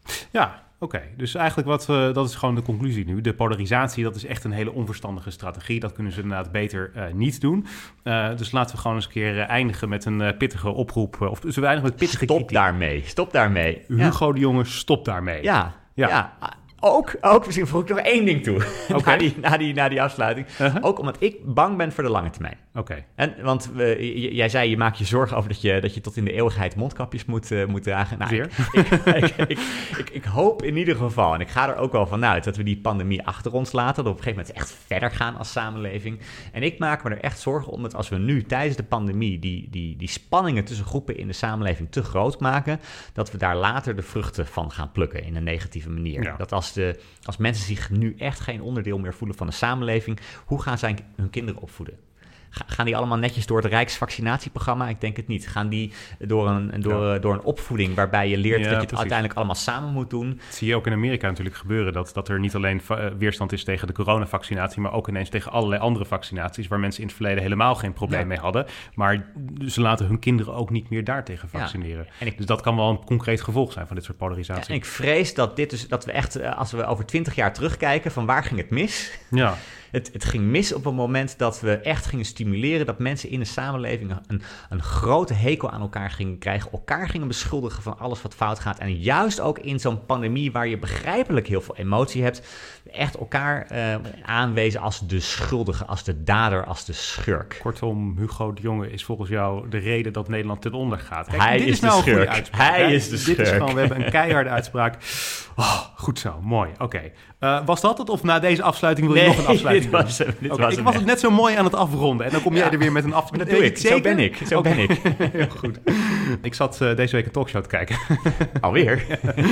ja oké. Okay. Dus eigenlijk wat we, dat is gewoon de conclusie nu. De polarisatie, dat is echt een hele onverstandige strategie. Dat kunnen ze inderdaad beter uh, niet doen. Uh, dus laten we gewoon eens een keer uh, eindigen met een uh, pittige oproep. Uh, of zullen we eindigen met pittige Stop kritiek? daarmee, stop daarmee. Hugo ja. de Jonge, stop daarmee. Ja, ja. ja. Ook, ook, misschien voeg ik nog één ding toe, okay. na, die, na, die, na die afsluiting. Uh-huh. Ook omdat ik bang ben voor de lange termijn. Oké. Okay. En want we, j- jij zei, je maakt je zorgen over dat je, dat je tot in de eeuwigheid mondkapjes moet, uh, moet dragen. Nou, Zeer. Ik, ik, ik, ik, ik, ik hoop in ieder geval, en ik ga er ook wel vanuit, dat we die pandemie achter ons laten. Dat we op een gegeven moment echt verder gaan als samenleving. En ik maak me er echt zorgen om dat als we nu tijdens de pandemie die, die, die spanningen tussen groepen in de samenleving te groot maken, dat we daar later de vruchten van gaan plukken in een negatieve manier. Ja. Dat als als, de, als mensen zich nu echt geen onderdeel meer voelen van de samenleving, hoe gaan zij hun kinderen opvoeden? Gaan die allemaal netjes door het Rijksvaccinatieprogramma? Ik denk het niet. Gaan die door een, door, ja. door een opvoeding waarbij je leert ja, dat je het precies. uiteindelijk allemaal samen moet doen? Dat zie je ook in Amerika natuurlijk gebeuren. Dat, dat er niet alleen va- weerstand is tegen de coronavaccinatie, maar ook ineens tegen allerlei andere vaccinaties waar mensen in het verleden helemaal geen probleem ja. mee hadden. Maar ze laten hun kinderen ook niet meer daartegen vaccineren. Ja. En ik, dus dat kan wel een concreet gevolg zijn van dit soort polarisatie. Ja, en ik vrees dat dit dus, dat we echt, als we over twintig jaar terugkijken, van waar ging het mis? Ja. Het, het ging mis op het moment dat we echt gingen stimuleren dat mensen in de samenleving een, een grote hekel aan elkaar gingen krijgen, elkaar gingen beschuldigen van alles wat fout gaat. En juist ook in zo'n pandemie waar je begrijpelijk heel veel emotie hebt, echt elkaar uh, aanwezen als de schuldige, als de dader, als de schurk. Kortom, Hugo de Jonge is volgens jou de reden dat Nederland ten onder gaat. Kijk, Hij dit is, is nou de schurk. Een uitspraak, Hij hè? is de schurk. Dit is gewoon, we hebben een keiharde uitspraak. Oh, goed zo, mooi. Oké. Okay. Uh, was dat het? Of na deze afsluiting wil je nee, nog een afsluiting dit was, dit okay, was Ik was het net zo mooi aan het afronden. En dan kom jij ja. er weer met een afsluiting. Dat doe ik. Zo ben ik. Zo okay. ben ik. Heel goed. Ik zat uh, deze week een talkshow te kijken. Alweer?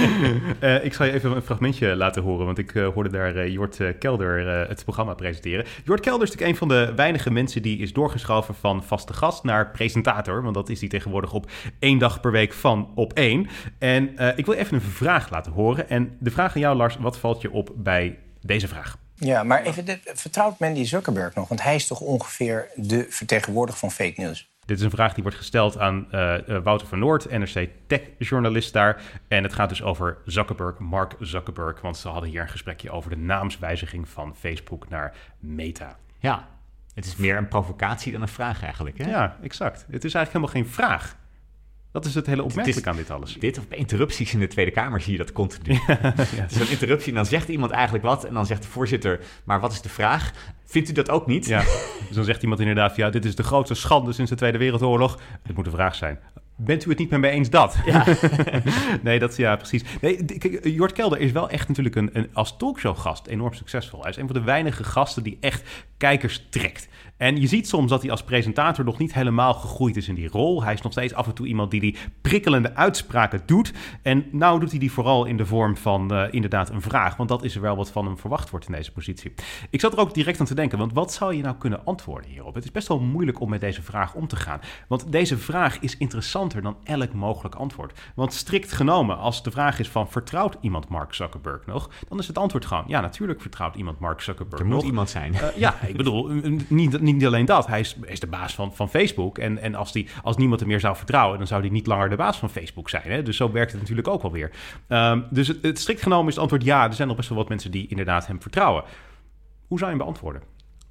uh, ik zal je even een fragmentje laten horen. Want ik uh, hoorde daar uh, Jort uh, Kelder uh, het programma presenteren. Jort Kelder is natuurlijk een van de weinige mensen die is doorgeschoven van vaste gast naar presentator. Want dat is die tegenwoordig op één dag per week van op één. En uh, ik wil even een vraag laten horen. En de vraag aan jou, Lars, wat valt je op bij deze vraag? Ja, maar even, de, vertrouwt men die Zuckerberg nog? Want hij is toch ongeveer de vertegenwoordiger van fake news? Dit is een vraag die wordt gesteld aan uh, Wouter van Noord, N R C Tech-journalist daar. En het gaat dus over Zuckerberg, Mark Zuckerberg. Want ze hadden hier een gesprekje over de naamswijziging van Facebook naar Meta. Ja, het is meer een provocatie dan een vraag eigenlijk, hè? Ja, exact. Het is eigenlijk helemaal geen vraag. Dat is het hele opmerkelijk aan dit alles. Dit of interrupties in de Tweede Kamer zie je dat continu. Ja, ja. Het is een interruptie en dan zegt iemand eigenlijk wat en dan zegt de voorzitter, maar wat is de vraag? Vindt u dat ook niet? Ja, dus dan zegt iemand inderdaad, ja, dit is de grootste schande sinds de Tweede Wereldoorlog. Het moet een vraag zijn. Bent u het niet met mij eens dat? Ja. nee, dat ja, precies. Nee, kijk, Jort Kelder is wel echt natuurlijk een, een als talkshowgast enorm succesvol. Hij is een van de weinige gasten die echt kijkers trekt. En je ziet soms dat hij als presentator nog niet helemaal gegroeid is in die rol. Hij is nog steeds af en toe iemand die die prikkelende uitspraken doet. En nou doet hij die vooral in de vorm van uh, inderdaad een vraag. Want dat is er wel wat van hem verwacht wordt in deze positie. Ik zat er ook direct aan te denken, want wat zou je nou kunnen antwoorden hierop? Het is best wel moeilijk om met deze vraag om te gaan. Want deze vraag is interessanter dan elk mogelijk antwoord. Want strikt genomen, als de vraag is van vertrouwt iemand Mark Zuckerberg nog? Dan is het antwoord gewoon, ja, natuurlijk vertrouwt iemand Mark Zuckerberg er nog. Er moet iemand zijn. Uh, ja, ik bedoel, niet, niet alleen dat. Hij is, is de baas van, van Facebook. En, en als, die, als niemand hem meer zou vertrouwen, dan zou hij niet langer de baas van Facebook zijn. Hè? Dus zo werkt het natuurlijk ook wel weer. Um, dus het, het strikt genomen is het antwoord ja. Er zijn nog best wel wat mensen die inderdaad hem vertrouwen. Hoe zou je hem beantwoorden?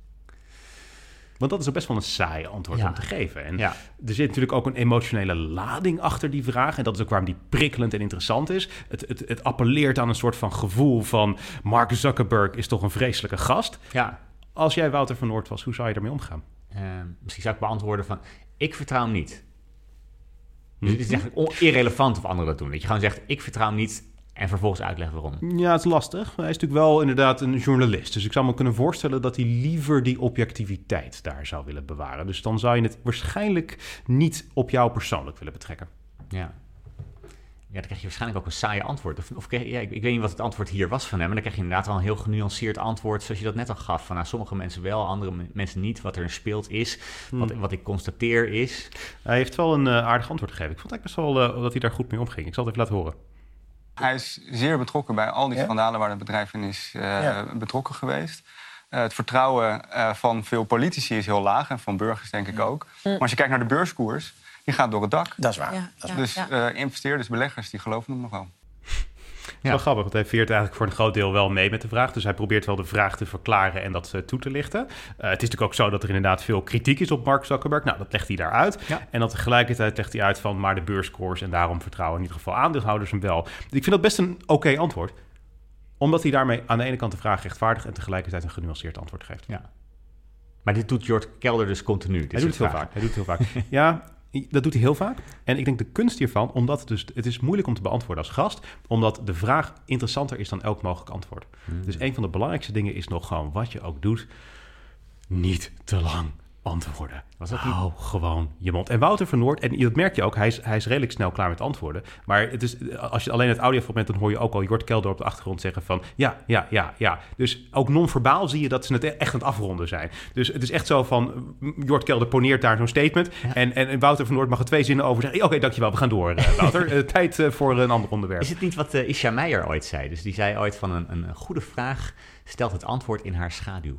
Want dat is ook best wel een saai antwoord ja. om te geven. En ja. er zit natuurlijk ook een emotionele lading achter die vraag. En dat is ook waarom die prikkelend en interessant is. Het, het, het appelleert aan een soort van gevoel van Mark Zuckerberg is toch een vreselijke gast. Ja. Als jij Wouter van Noord was, hoe zou je ermee omgaan? Uh, misschien zou ik beantwoorden van, ik vertrouw hem niet. Dus het is eigenlijk irrelevant of anderen dat doen. Dat je gewoon zegt, ik vertrouw hem niet en vervolgens uitleggen waarom. Ja, het is lastig. Hij is natuurlijk wel inderdaad een journalist. Dus ik zou me kunnen voorstellen dat hij liever die objectiviteit daar zou willen bewaren. Dus dan zou je het waarschijnlijk niet op jou persoonlijk willen betrekken. Ja. Ja, dan krijg je waarschijnlijk ook een saaie antwoord. Of, of ja, ik, ik weet niet wat het antwoord hier was van hem. Maar dan krijg je inderdaad wel een heel genuanceerd antwoord, zoals je dat net al gaf. Van nou, sommige mensen wel, andere mensen niet. Wat er speelt is, hmm. wat, wat ik constateer is. Hij heeft wel een uh, aardig antwoord gegeven. Ik vond eigenlijk best wel uh, dat hij daar goed mee omging. Ik zal het even laten horen. Hij is zeer betrokken bij al die ja? schandalen waar het bedrijf in is uh, ja. betrokken geweest. Uh, het vertrouwen uh, van veel politici is heel laag en van burgers denk ik ook. Mm. Maar als je kijkt naar de beurskoers, die gaat door het dak. Dat is waar. Ja, dat is dus ja. uh, investeerders, beleggers, die geloven hem nog wel. Het is wel grappig, want hij veert eigenlijk voor een groot deel wel mee met de vraag. Dus hij probeert wel de vraag te verklaren en dat uh, toe te lichten. Uh, het is natuurlijk ook zo dat er inderdaad veel kritiek is op Mark Zuckerberg. Nou, dat legt hij daaruit. Ja. En dan tegelijkertijd legt hij uit van maar de beurskoers en daarom vertrouwen in ieder geval aandeelhouders hem wel. Dus ik vind dat best een oké okay antwoord. Omdat hij daarmee aan de ene kant de vraag rechtvaardig en tegelijkertijd een genuanceerd antwoord geeft. Ja. Maar dit doet Jort Kelder dus continu. Hij doet het heel vaak. Hij doet het heel vaak. Ja. Dat doet hij heel vaak. En ik denk de kunst hiervan, omdat het dus, het is moeilijk om te beantwoorden als gast, omdat de vraag interessanter is dan elk mogelijk antwoord. Hmm. Dus een van de belangrijkste dingen is nog gewoon wat je ook doet, niet te lang antwoorden. Was dat Hou gewoon je mond. En Wouter van Noord, en dat merk je ook, hij is, hij is redelijk snel klaar met antwoorden. Maar het is, als je alleen het audiofragment, dan hoor je ook al Jort Kelder op de achtergrond zeggen van ja, ja, ja, ja. Dus ook non-verbaal zie je dat ze het echt aan het afronden zijn. Dus het is echt zo van, Jort Kelder poneert daar zo'n statement. Ja. En, en Wouter van Noord mag er twee zinnen over zeggen. Oké, okay, dankjewel, we gaan door, uh, Wouter. uh, tijd uh, voor een ander onderwerp. Is het niet wat uh, Isha Meijer ooit zei? Dus die zei ooit van een, een goede vraag stelt het antwoord in haar schaduw.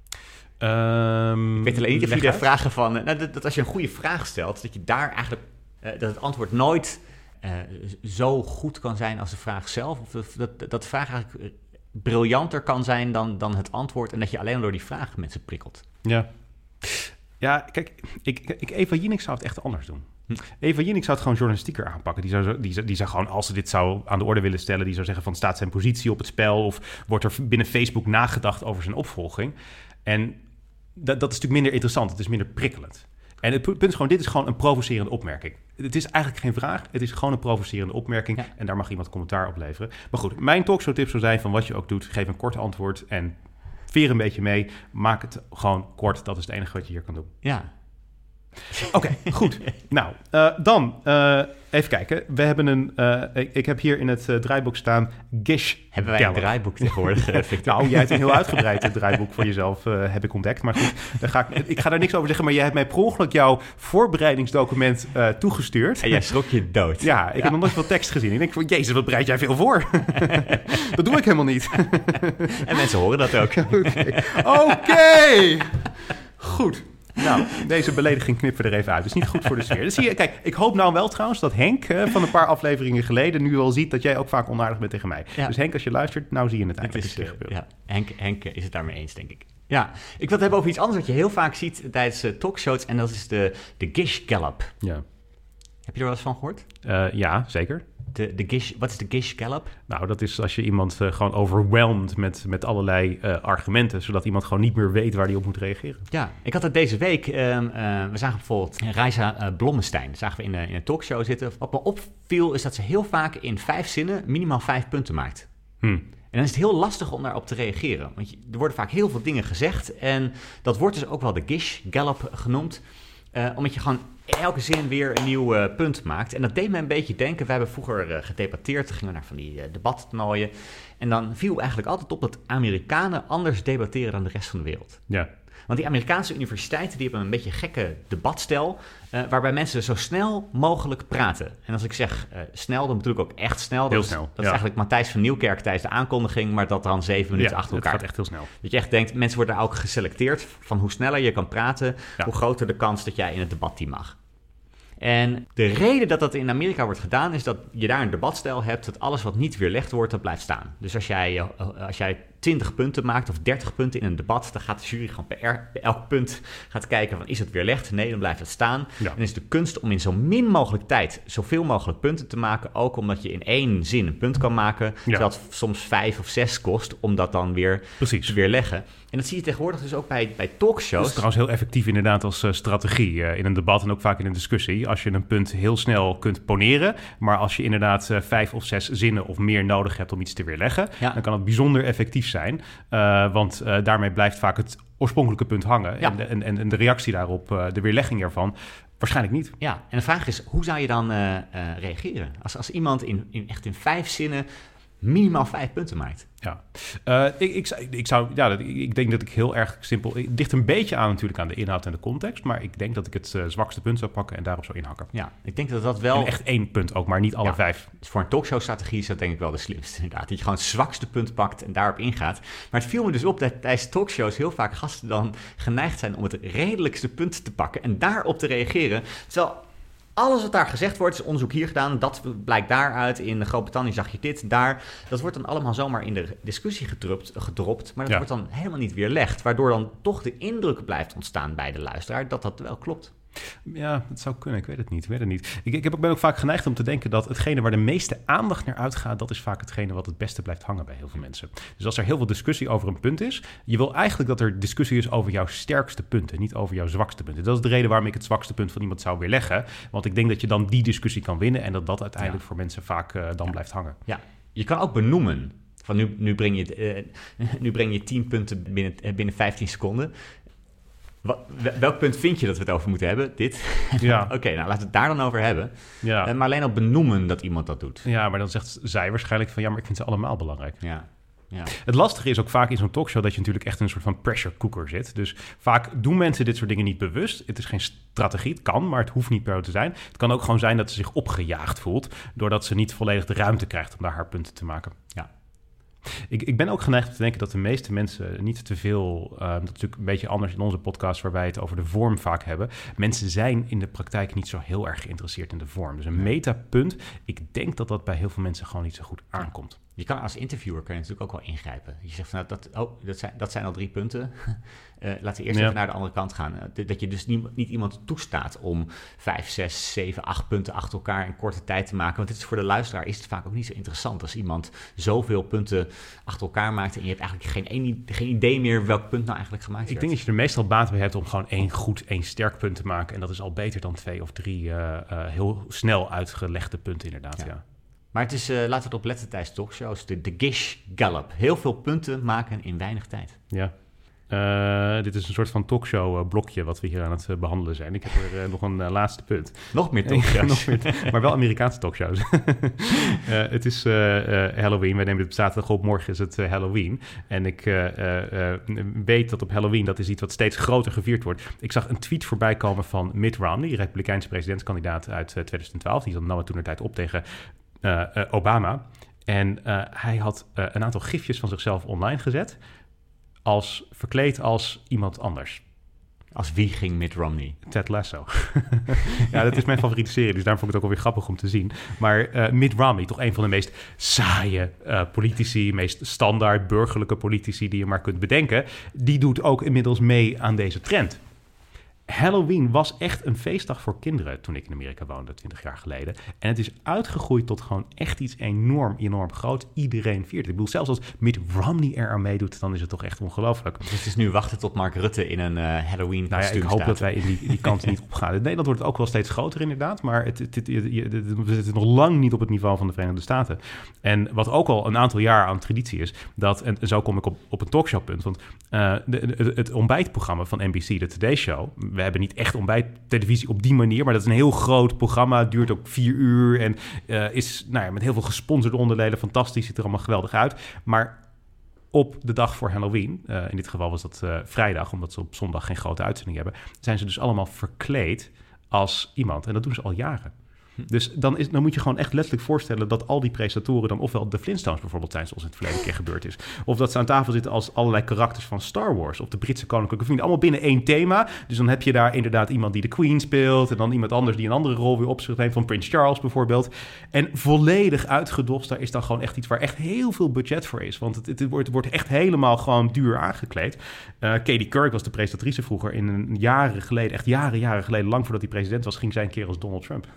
Um, ik weet alleen niet of je de vragen van... Uh, nou, dat, dat als je een goede vraag stelt, dat je daar eigenlijk... Uh, dat het antwoord nooit uh, zo goed kan zijn als de vraag zelf. Of dat, dat de vraag eigenlijk briljanter kan zijn dan, dan het antwoord. En dat je alleen door die vraag mensen prikkelt. Ja. Ja, kijk, ik, ik, Eva Jinek zou het echt anders doen. Hm. Eva Jinek zou het gewoon journalistieker aanpakken. Die zou, die, die zou gewoon, als ze dit zou aan de orde willen stellen... die zou zeggen van, staat zijn positie op het spel... of wordt er binnen Facebook nagedacht over zijn opvolging. En dat, dat is natuurlijk minder interessant. Het is minder prikkelend. En het punt is gewoon, dit is gewoon een provocerende opmerking. Het is eigenlijk geen vraag, het is gewoon een provocerende opmerking... Ja. En daar mag iemand commentaar op leveren. Maar goed, mijn talkshow-tip zou zijn van wat je ook doet... geef een kort antwoord en veer een beetje mee. Maak het gewoon kort, dat is het enige wat je hier kan doen. Ja. Oké, okay, goed. Nou, uh, dan uh, even kijken. We hebben een... Uh, ik, ik heb hier in het uh, draaiboek staan... Gish Hebben wij Gallup. een draaiboek tegenwoordig, Victor? Nou, jij hebt een heel uitgebreid draaiboek voor jezelf, uh, heb ik ontdekt. Maar goed, daar ga ik, ik ga daar niks over zeggen. Maar jij hebt mij per ongeluk jouw voorbereidingsdocument uh, toegestuurd. En jij schrok je dood. Ja, ik ja. heb nog nooit veel tekst gezien. Ik denk van, jezus, wat bereid jij veel voor? Dat doe ik helemaal niet. En mensen horen dat ook. Oké. Okay. Okay. Goed. Nou, deze belediging knippen we er even uit. Dat is niet goed voor de sfeer. Dus hier, kijk, ik hoop nou wel trouwens dat Henk uh, van een paar afleveringen geleden... nu al ziet dat jij ook vaak onaardig bent tegen mij. Ja. Dus Henk, als je luistert, nou zie je het eigenlijk. Het is, uh, ja, Henk, Henk is het daarmee eens, denk ik. Ja, ik wil het hebben over iets anders wat je heel vaak ziet tijdens uh, talkshows. En dat is de, de Gish Gallup. Ja. Heb je er wel eens van gehoord? Uh, ja, zeker. De, de Gish, wat is de Gish Gallup? Nou, dat is als je iemand uh, gewoon overweldigt met, met allerlei uh, argumenten... zodat iemand gewoon niet meer weet waar hij op moet reageren. Ja, ik had het deze week... Uh, uh, we zagen bijvoorbeeld Reisa uh, Blommestein. Zagen we in, uh, in een talkshow zitten. Wat me opviel is dat ze heel vaak in vijf zinnen... minimaal vijf punten maakt. Hmm. En dan is het heel lastig om daarop te reageren. Want je, er worden vaak heel veel dingen gezegd. En dat wordt dus ook wel de Gish Gallup genoemd. Uh, omdat je gewoon elke zin weer een nieuw uh, punt maakt. En dat deed me een beetje denken. We hebben vroeger uh, gedebatteerd. Gingen we naar van die uh, debattoernooien. En dan viel eigenlijk altijd op dat Amerikanen anders debatteren dan de rest van de wereld. Ja. Want die Amerikaanse universiteiten die hebben een beetje gekke debatstijl... Uh, waarbij mensen zo snel mogelijk praten. En als ik zeg uh, snel, dan bedoel ik ook echt snel. Dat heel is, snel, Dat ja. is eigenlijk Matthijs van Nieuwkerk tijdens de aankondiging... maar dat dan zeven minuten ja, achter elkaar. Het gaat echt heel snel. Dat je echt denkt, mensen worden ook geselecteerd... van hoe sneller je kan praten... Ja. hoe groter de kans dat jij in het debatteam mag. En de reden dat dat in Amerika wordt gedaan... is dat je daar een debatstijl hebt... dat alles wat niet weerlegd wordt, dat blijft staan. Dus als jij, als jij twintig punten maakt of dertig punten in een debat... dan gaat de jury gewoon per elk punt gaat kijken... van is het weerlegd? Nee, dan blijft het staan. Ja. En is de kunst om in zo min mogelijk tijd... zoveel mogelijk punten te maken... ook omdat je in één zin een punt kan maken... Ja. terwijl het soms vijf of zes kost... om dat dan weer Precies. te weerleggen. En dat zie je tegenwoordig dus ook bij, bij talkshows. Dat is trouwens heel effectief inderdaad als uh, strategie uh, in een debat... en ook vaak in een discussie. Als je een punt heel snel kunt poneren... maar als je inderdaad uh, vijf of zes zinnen of meer nodig hebt om iets te weerleggen... Ja. dan kan het bijzonder effectief zijn... Uh, want uh, daarmee blijft vaak het oorspronkelijke punt hangen. Ja. En, en, en de reactie daarop, uh, de weerlegging ervan, waarschijnlijk niet. Ja, en de vraag is, hoe zou je dan uh, uh, reageren? Als, als iemand in, in, echt in vijf zinnen minimaal vijf punten maakt. Ja, uh, ik, ik, ik, zou, ja, ik denk dat ik heel erg simpel... Het ligt een beetje aan natuurlijk aan de inhoud en de context... maar ik denk dat ik het uh, zwakste punt zou pakken en daarop zou inhakken. Ja, ik denk dat dat wel... En echt één punt ook, maar niet alle ja, vijf. Dus voor een talkshow-strategie is dat denk ik wel de slimste inderdaad. Dat je gewoon het zwakste punt pakt en daarop ingaat. Maar het viel me dus op dat tijdens talkshows heel vaak gasten dan geneigd zijn... om het redelijkste punt te pakken en daarop te reageren. Terwijl... alles wat daar gezegd wordt, is onderzoek hier gedaan, dat blijkt daaruit, in Groot-Brittannië zag je dit, daar. Dat wordt dan allemaal zomaar in de discussie gedropt, gedropt maar dat ja. wordt dan helemaal niet weerlegd, waardoor dan toch de indruk blijft ontstaan bij de luisteraar dat dat wel klopt. Ja, dat zou kunnen. Ik weet het niet. Ik weet het niet. Ik, ik heb ook, ben ook vaak geneigd om te denken dat hetgene waar de meeste aandacht naar uitgaat, dat is vaak hetgene wat het beste blijft hangen bij heel veel mensen. Dus als er heel veel discussie over een punt is, je wil eigenlijk dat er discussie is over jouw sterkste punten, niet over jouw zwakste punten. Dat is de reden waarom ik het zwakste punt van iemand zou weerleggen. Want ik denk dat je dan die discussie kan winnen en dat dat uiteindelijk ja. voor mensen vaak uh, dan ja. blijft hangen. Ja, je kan ook benoemen. Van nu, nu, breng je, uh, nu breng je tien punten binnen, uh, binnen vijftien seconden. Wat, welk punt vind je dat we het over moeten hebben? Dit? Ja. Oké, okay, nou laten we het daar dan over hebben. Ja. Uh, maar alleen al benoemen dat iemand dat doet. Ja, maar dan zegt zij waarschijnlijk van... ja, maar ik vind ze allemaal belangrijk. Ja. Ja. Het lastige is ook vaak in zo'n talkshow... dat je natuurlijk echt in een soort van pressure cooker zit. Dus vaak doen mensen dit soort dingen niet bewust. Het is geen strategie, het kan, maar het hoeft niet per se te zijn. Het kan ook gewoon zijn dat ze zich opgejaagd voelt... doordat ze niet volledig de ruimte krijgt om daar haar punten te maken. Ja. Ik, ik ben ook geneigd om te denken dat de meeste mensen niet te veel... Uh, dat is natuurlijk een beetje anders in onze podcast... waar wij het over de vorm vaak hebben. Mensen zijn in de praktijk niet zo heel erg geïnteresseerd in de vorm. Dus een metapunt, ik denk dat dat bij heel veel mensen gewoon niet zo goed aankomt. Je kan als interviewer kan je natuurlijk ook wel ingrijpen. Je zegt van, nou, dat, oh, dat, zijn, dat zijn al drie punten. Uh, laten we eerst ja. even naar de andere kant gaan. Uh, dat je dus niet, niet iemand toestaat om vijf, zes, zeven, acht punten achter elkaar in korte tijd te maken. Want dit is voor de luisteraar is het vaak ook niet zo interessant als iemand zoveel punten achter elkaar maakt en je hebt eigenlijk geen, geen idee meer welk punt nou eigenlijk gemaakt Ik werd. denk dat je er meestal baat bij hebt om gewoon één goed, één sterk punt te maken. En dat is al beter dan twee of drie uh, uh, heel snel uitgelegde punten inderdaad, ja. ja. Maar het is, uh, laten we het opletten tijdens talkshows, de, de Gish Gallop. Heel veel punten maken in weinig tijd. Ja. Uh, dit is een soort van talkshow uh, blokje wat we hier aan het uh, behandelen zijn. Ik heb er uh, nog een uh, laatste punt. Nog meer talkshows. nog meer t- maar wel Amerikaanse talkshows. uh, het is uh, uh, Halloween. Wij nemen dit op zaterdag op. Morgen is het uh, Halloween. En ik uh, uh, uh, weet dat op Halloween, dat is iets wat steeds groter gevierd wordt. Ik zag een tweet voorbij komen van Mitt Romney, Republikeinse presidentskandidaat uit uh, twintig twaalf. Die nam het toen de tijd op tegen uh, uh, Obama. En uh, hij had uh, een aantal gifjes van zichzelf online gezet... als verkleed als iemand anders. Als wie ging Mitt Romney? Ted Lasso. Ja, dat is mijn favoriete serie, dus daarom vond ik het ook alweer grappig om te zien. Maar uh, Mitt Romney, toch een van de meest saaie uh, politici... meest standaard burgerlijke politici die je maar kunt bedenken... die doet ook inmiddels mee aan deze trend. Halloween was echt een feestdag voor kinderen toen ik in Amerika woonde, twintig jaar geleden. En het is uitgegroeid tot gewoon echt iets enorm, enorm groot. Iedereen viert het. Ik bedoel, zelfs als Mitt Romney er aan meedoet, dan is het toch echt ongelooflijk. Dus het is nu wachten tot Mark Rutte in een uh, Halloween nou ja, ik hoop staat. dat wij in die, die kant niet opgaan. In Nederland wordt het ook wel steeds groter inderdaad, maar het, het, het, het, we zitten nog lang niet op het niveau van de Verenigde Staten. En wat ook al een aantal jaar aan traditie is, dat, en zo kom ik op, op een talkshowpunt, want uh, de, de, het ontbijtprogramma van N B C, de Today Show, we hebben niet echt ontbijttelevisie op die manier, maar dat is een heel groot programma, het duurt ook vier uur en uh, is nou ja, met heel veel gesponsorde onderdelen, fantastisch, ziet er allemaal geweldig uit. Maar op de dag voor Halloween, uh, in dit geval was dat uh, vrijdag, omdat ze op zondag geen grote uitzending hebben, zijn ze dus allemaal verkleed als iemand. En dat doen ze al jaren. Dus dan, is, dan moet je gewoon echt letterlijk voorstellen dat al die presentatoren dan ofwel de Flintstones bijvoorbeeld zijn, zoals in het verleden keer gebeurd is. Of dat ze aan tafel zitten als allerlei karakters van Star Wars of de Britse koninklijke familie. Allemaal binnen één thema. Dus dan heb je daar inderdaad iemand die de Queen speelt en dan iemand anders die een andere rol weer op zich neemt, van Prins Charles bijvoorbeeld. En volledig uitgedost, daar is dan gewoon echt iets waar echt heel veel budget voor is. Want het, het, wordt, het wordt echt helemaal gewoon duur aangekleed. Uh, Katie Couric was de presentatrice vroeger in een jaren geleden, echt jaren, jaren geleden, lang voordat hij president was, ging zij een keer als Donald Trump.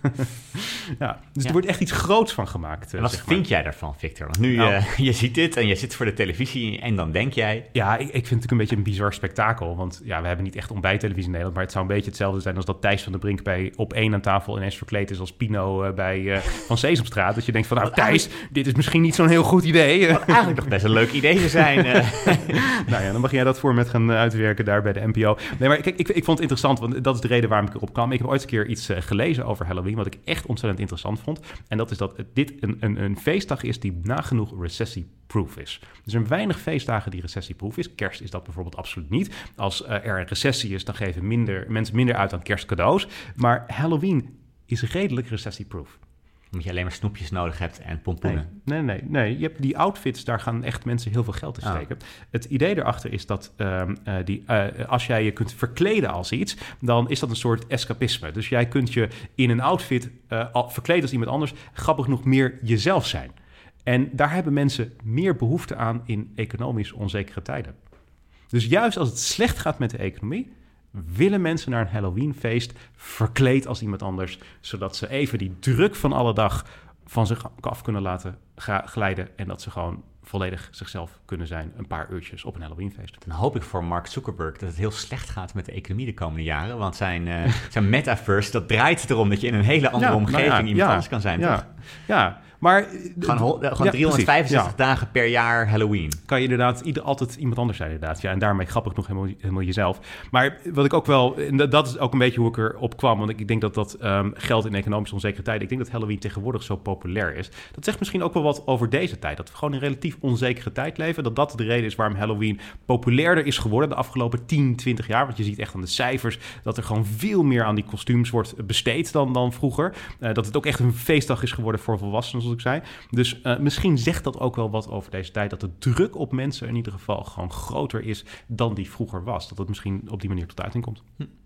Ja, dus ja. Er wordt echt iets groots van gemaakt. En wat zeg vind maar. jij daarvan, Victor? Want nu, nou, uh, je ziet dit en je zit voor de televisie en dan denk jij... Ja, ik, ik vind het natuurlijk een beetje een bizar spektakel. Want ja, we hebben niet echt ontbijttelevisie in Nederland, maar het zou een beetje hetzelfde zijn als dat Thijs van der Brink bij Op één aan tafel ineens verkleed is als Pino uh, bij uh, Van Sesamstraat. Dat je denkt van, nou Thijs, dit is misschien niet zo'n heel goed idee. Wat eigenlijk nog best een leuk idee te zijn. Uh. Nou ja, dan mag jij dat voor met gaan uitwerken daar bij de N P O. Nee, maar kijk, ik, ik vond het interessant, want dat is de reden waarom ik erop kwam. Ik heb ooit een keer iets uh, gelezen over Halloween, wat ik echt ontzettend interessant vond. En dat is dat dit een, een, een feestdag is die nagenoeg recessie-proof is. Er zijn weinig feestdagen die recessie-proof is. Kerst is dat bijvoorbeeld absoluut niet. Als uh, er een recessie is, dan geven minder, mensen minder uit aan kerstcadeaus. Maar Halloween is redelijk recessie-proof. Omdat je alleen maar snoepjes nodig hebt en pompoenen. Nee, nee, nee, nee. Je hebt die outfits, daar gaan echt mensen heel veel geld in steken. Oh. Het idee erachter is dat uh, uh, die, uh, als jij je kunt verkleden als iets, dan is dat een soort escapisme. Dus jij kunt je in een outfit uh, verkleden als iemand anders, grappig genoeg meer jezelf zijn. En daar hebben mensen meer behoefte aan in economisch onzekere tijden. Dus juist als het slecht gaat met de economie, willen mensen naar een Halloweenfeest verkleed als iemand anders, zodat ze even die druk van alle dag van zich af kunnen laten ga- glijden en dat ze gewoon volledig zichzelf kunnen zijn een paar uurtjes op een Halloweenfeest. Dan hoop ik voor Mark Zuckerberg dat het heel slecht gaat met de economie de komende jaren, want zijn, uh, zijn metaverse, dat draait erom dat je in een hele andere ja, omgeving nou ja, iemand ja, anders kan zijn. Ja, toch? ja. Maar, gewoon ho- gewoon ja, driehonderdvijfenzestig ja. dagen per jaar Halloween. Kan je inderdaad ieder, altijd iemand anders zijn inderdaad. Ja, en daarmee grappig nog helemaal, helemaal jezelf. Maar wat ik ook wel... En dat is ook een beetje hoe ik erop kwam. Want ik denk dat dat um, geldt in economisch onzekere tijden. Ik denk dat Halloween tegenwoordig zo populair is. Dat zegt misschien ook wel wat over deze tijd. Dat we gewoon in een relatief onzekere tijd leven. Dat dat de reden is waarom Halloween populairder is geworden de afgelopen tien, twintig jaar. Want je ziet echt aan de cijfers dat er gewoon veel meer aan die kostuums wordt besteed dan, dan vroeger. Uh, dat het ook echt een feestdag is geworden voor volwassenen, zoals ik zei. Dus uh, misschien zegt dat ook wel wat over deze tijd. Dat de druk op mensen in ieder geval gewoon groter is dan die vroeger was. Dat het misschien op die manier tot uiting komt. Hm. Zullen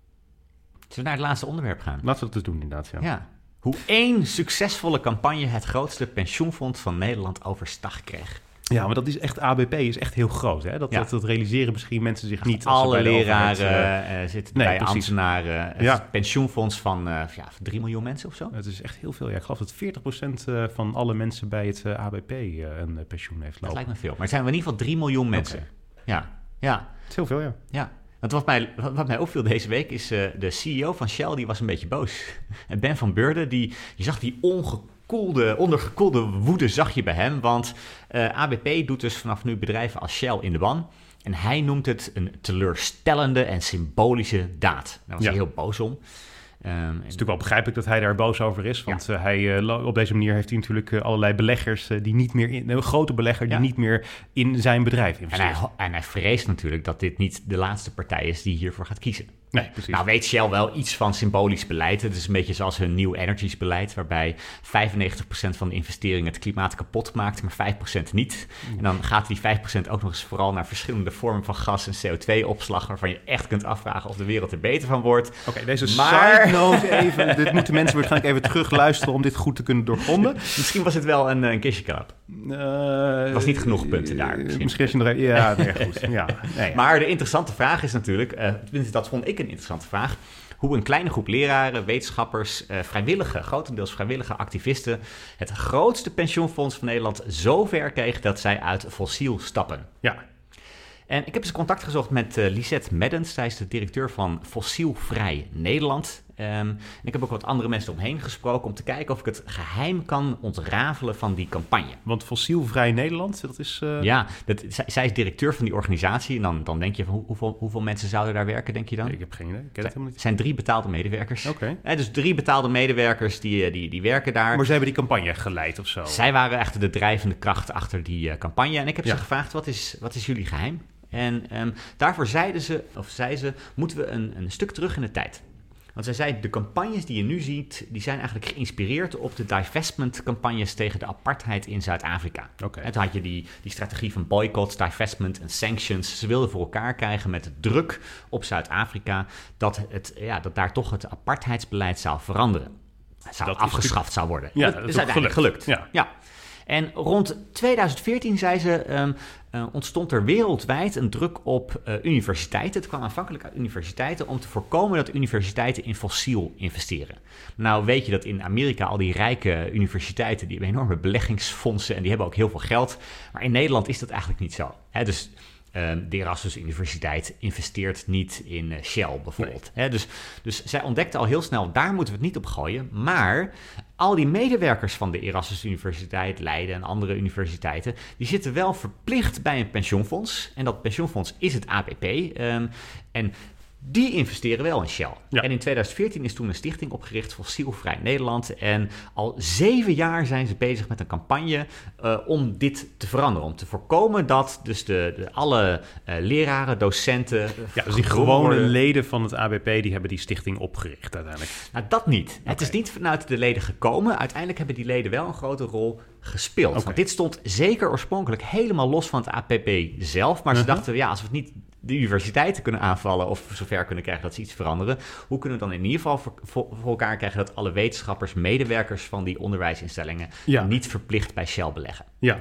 we naar het laatste onderwerp gaan? Laten we dat dus doen, inderdaad. Ja. ja. Hoe één succesvolle campagne het grootste pensioenfonds van Nederland overstag kreeg. Ja, maar dat is echt, A B P is echt heel groot. Hè? Dat, ja. dat, dat realiseren misschien mensen zich niet. Als alle leraren overheid, uh, zitten nee, bij precies. ambtenaren. Het ja. is een pensioenfonds van uh, ja, drie miljoen mensen of zo. Het is echt heel veel. Ja, ik geloof dat veertig procent van alle mensen bij het uh, A B P uh, een pensioen heeft lopen. Dat lijkt me veel. Maar het zijn in ieder geval drie miljoen mensen. Okay. Ja. ja. Het is heel veel, ja. Ja. Want wat mij, wat mij opviel deze week is uh, de C E O van Shell, die was een beetje boos. En Ben van Beurden, die, je zag die ongekoelde, ondergekoelde woede zag je bij hem. Want uh, A B P doet dus vanaf nu bedrijven als Shell in de ban. En hij noemt het een teleurstellende en symbolische daad. Daar was ja. hij heel boos om. Um, het is natuurlijk wel begrijpelijk dat hij daar boos over is. Want ja. uh, hij, uh, op deze manier heeft hij natuurlijk uh, allerlei beleggers... Uh, die niet meer in, een grote belegger die ja. niet meer in zijn bedrijf investeert. En hij, en hij vreest natuurlijk dat dit niet de laatste partij is die hiervoor gaat kiezen. Nee, precies. Nou weet Shell wel iets van symbolisch beleid. Het is een beetje zoals hun New Energies beleid... waarbij vijfennegentig procent van de investeringen het klimaat kapot maakt... maar vijf procent niet. En dan gaat die vijf procent ook nog eens vooral naar verschillende vormen van gas- en C O twee opslag... waarvan je echt kunt afvragen of de wereld er beter van wordt. Oké, okay, deze maar... side note even... dit moeten mensen waarschijnlijk even terug luisteren... om dit goed te kunnen doorgronden. Misschien was het wel een, een kistje krap. Uh, er was niet genoeg punten daar. Misschien, misschien als je nog even... Ja, nee, goed. Ja, nee, ja. Maar de interessante vraag is natuurlijk... Uh, dat vond ik een interessante vraag... hoe een kleine groep leraren, wetenschappers, uh, vrijwillige, grotendeels vrijwillige activisten... het grootste pensioenfonds van Nederland zo ver kregen... dat zij uit fossiel stappen. Ja. En ik heb eens contact gezocht met uh, Lisette Meddens. Zij is de directeur van Fossielvrij Nederland. Um, en ik heb ook wat andere mensen omheen gesproken... om te kijken of ik het geheim kan ontrafelen van die campagne. Want Fossielvrij Nederland, dat is... Uh... Ja, dat, zij, zij is directeur van die organisatie. En dan, dan denk je, van, hoe, hoeveel, hoeveel mensen zouden daar werken, denk je dan? Nee, ik heb geen idee, ik ken het helemaal niet. Het zijn drie betaalde medewerkers. Oké. Okay. Ja, dus drie betaalde medewerkers, die, die, die werken daar. Maar ze hebben die campagne geleid of zo? Zij waren echt de drijvende kracht achter die uh, campagne. En ik heb ja. ze gevraagd, wat is, wat is jullie geheim? En um, daarvoor zeiden ze, of zei ze, moeten we een, een stuk terug in de tijd. Want zij zei, de campagnes die je nu ziet, die zijn eigenlijk geïnspireerd op de divestment-campagnes tegen de apartheid in Zuid-Afrika. Okay. En toen had je die, die strategie van boycott, divestment en sanctions. Ze wilden voor elkaar krijgen met de druk op Zuid-Afrika dat, het, ja, dat daar toch het apartheidsbeleid zou veranderen. Het zou dat afgeschaft zou worden. Ja, dat, dat is is uiteindelijk gelukt. gelukt. Ja. ja. En rond twintig veertien, zei ze, um, uh, ontstond er wereldwijd een druk op uh, universiteiten. Het kwam aanvankelijk uit universiteiten om te voorkomen dat universiteiten in fossiel investeren. Nou weet je dat in Amerika al die rijke universiteiten, die hebben enorme beleggingsfondsen en die hebben ook heel veel geld. Maar in Nederland is dat eigenlijk niet zo. Hè, dus... Um, de Erasmus Universiteit investeert niet in uh, Shell bijvoorbeeld. Nee. He, dus, dus zij ontdekte al heel snel, daar moeten we het niet op gooien. Maar al die medewerkers van de Erasmus Universiteit, Leiden en andere universiteiten... die zitten wel verplicht bij een pensioenfonds. En dat pensioenfonds is het A B P. Um, en die investeren wel in Shell. Ja. En in twintig veertien is toen een stichting opgericht, Fossielvrij Nederland. En al zeven jaar zijn ze bezig met een campagne uh, om dit te veranderen. Om te voorkomen dat dus de, de alle uh, leraren, docenten... Ja, dus die gewone worden. leden van het A B P, die hebben die stichting opgericht uiteindelijk. Nou, dat niet. Okay. Het is niet vanuit de leden gekomen. Uiteindelijk hebben die leden wel een grote rol gespeeld. Okay. Want dit stond zeker oorspronkelijk helemaal los van het A P P zelf. Maar uh-huh. ze dachten, ja, als we het niet... de universiteiten kunnen aanvallen of zover kunnen krijgen dat ze iets veranderen. Hoe kunnen we dan in ieder geval voor, voor, voor elkaar krijgen dat alle wetenschappers, medewerkers van die onderwijsinstellingen ja. niet verplicht bij Shell beleggen? Ja.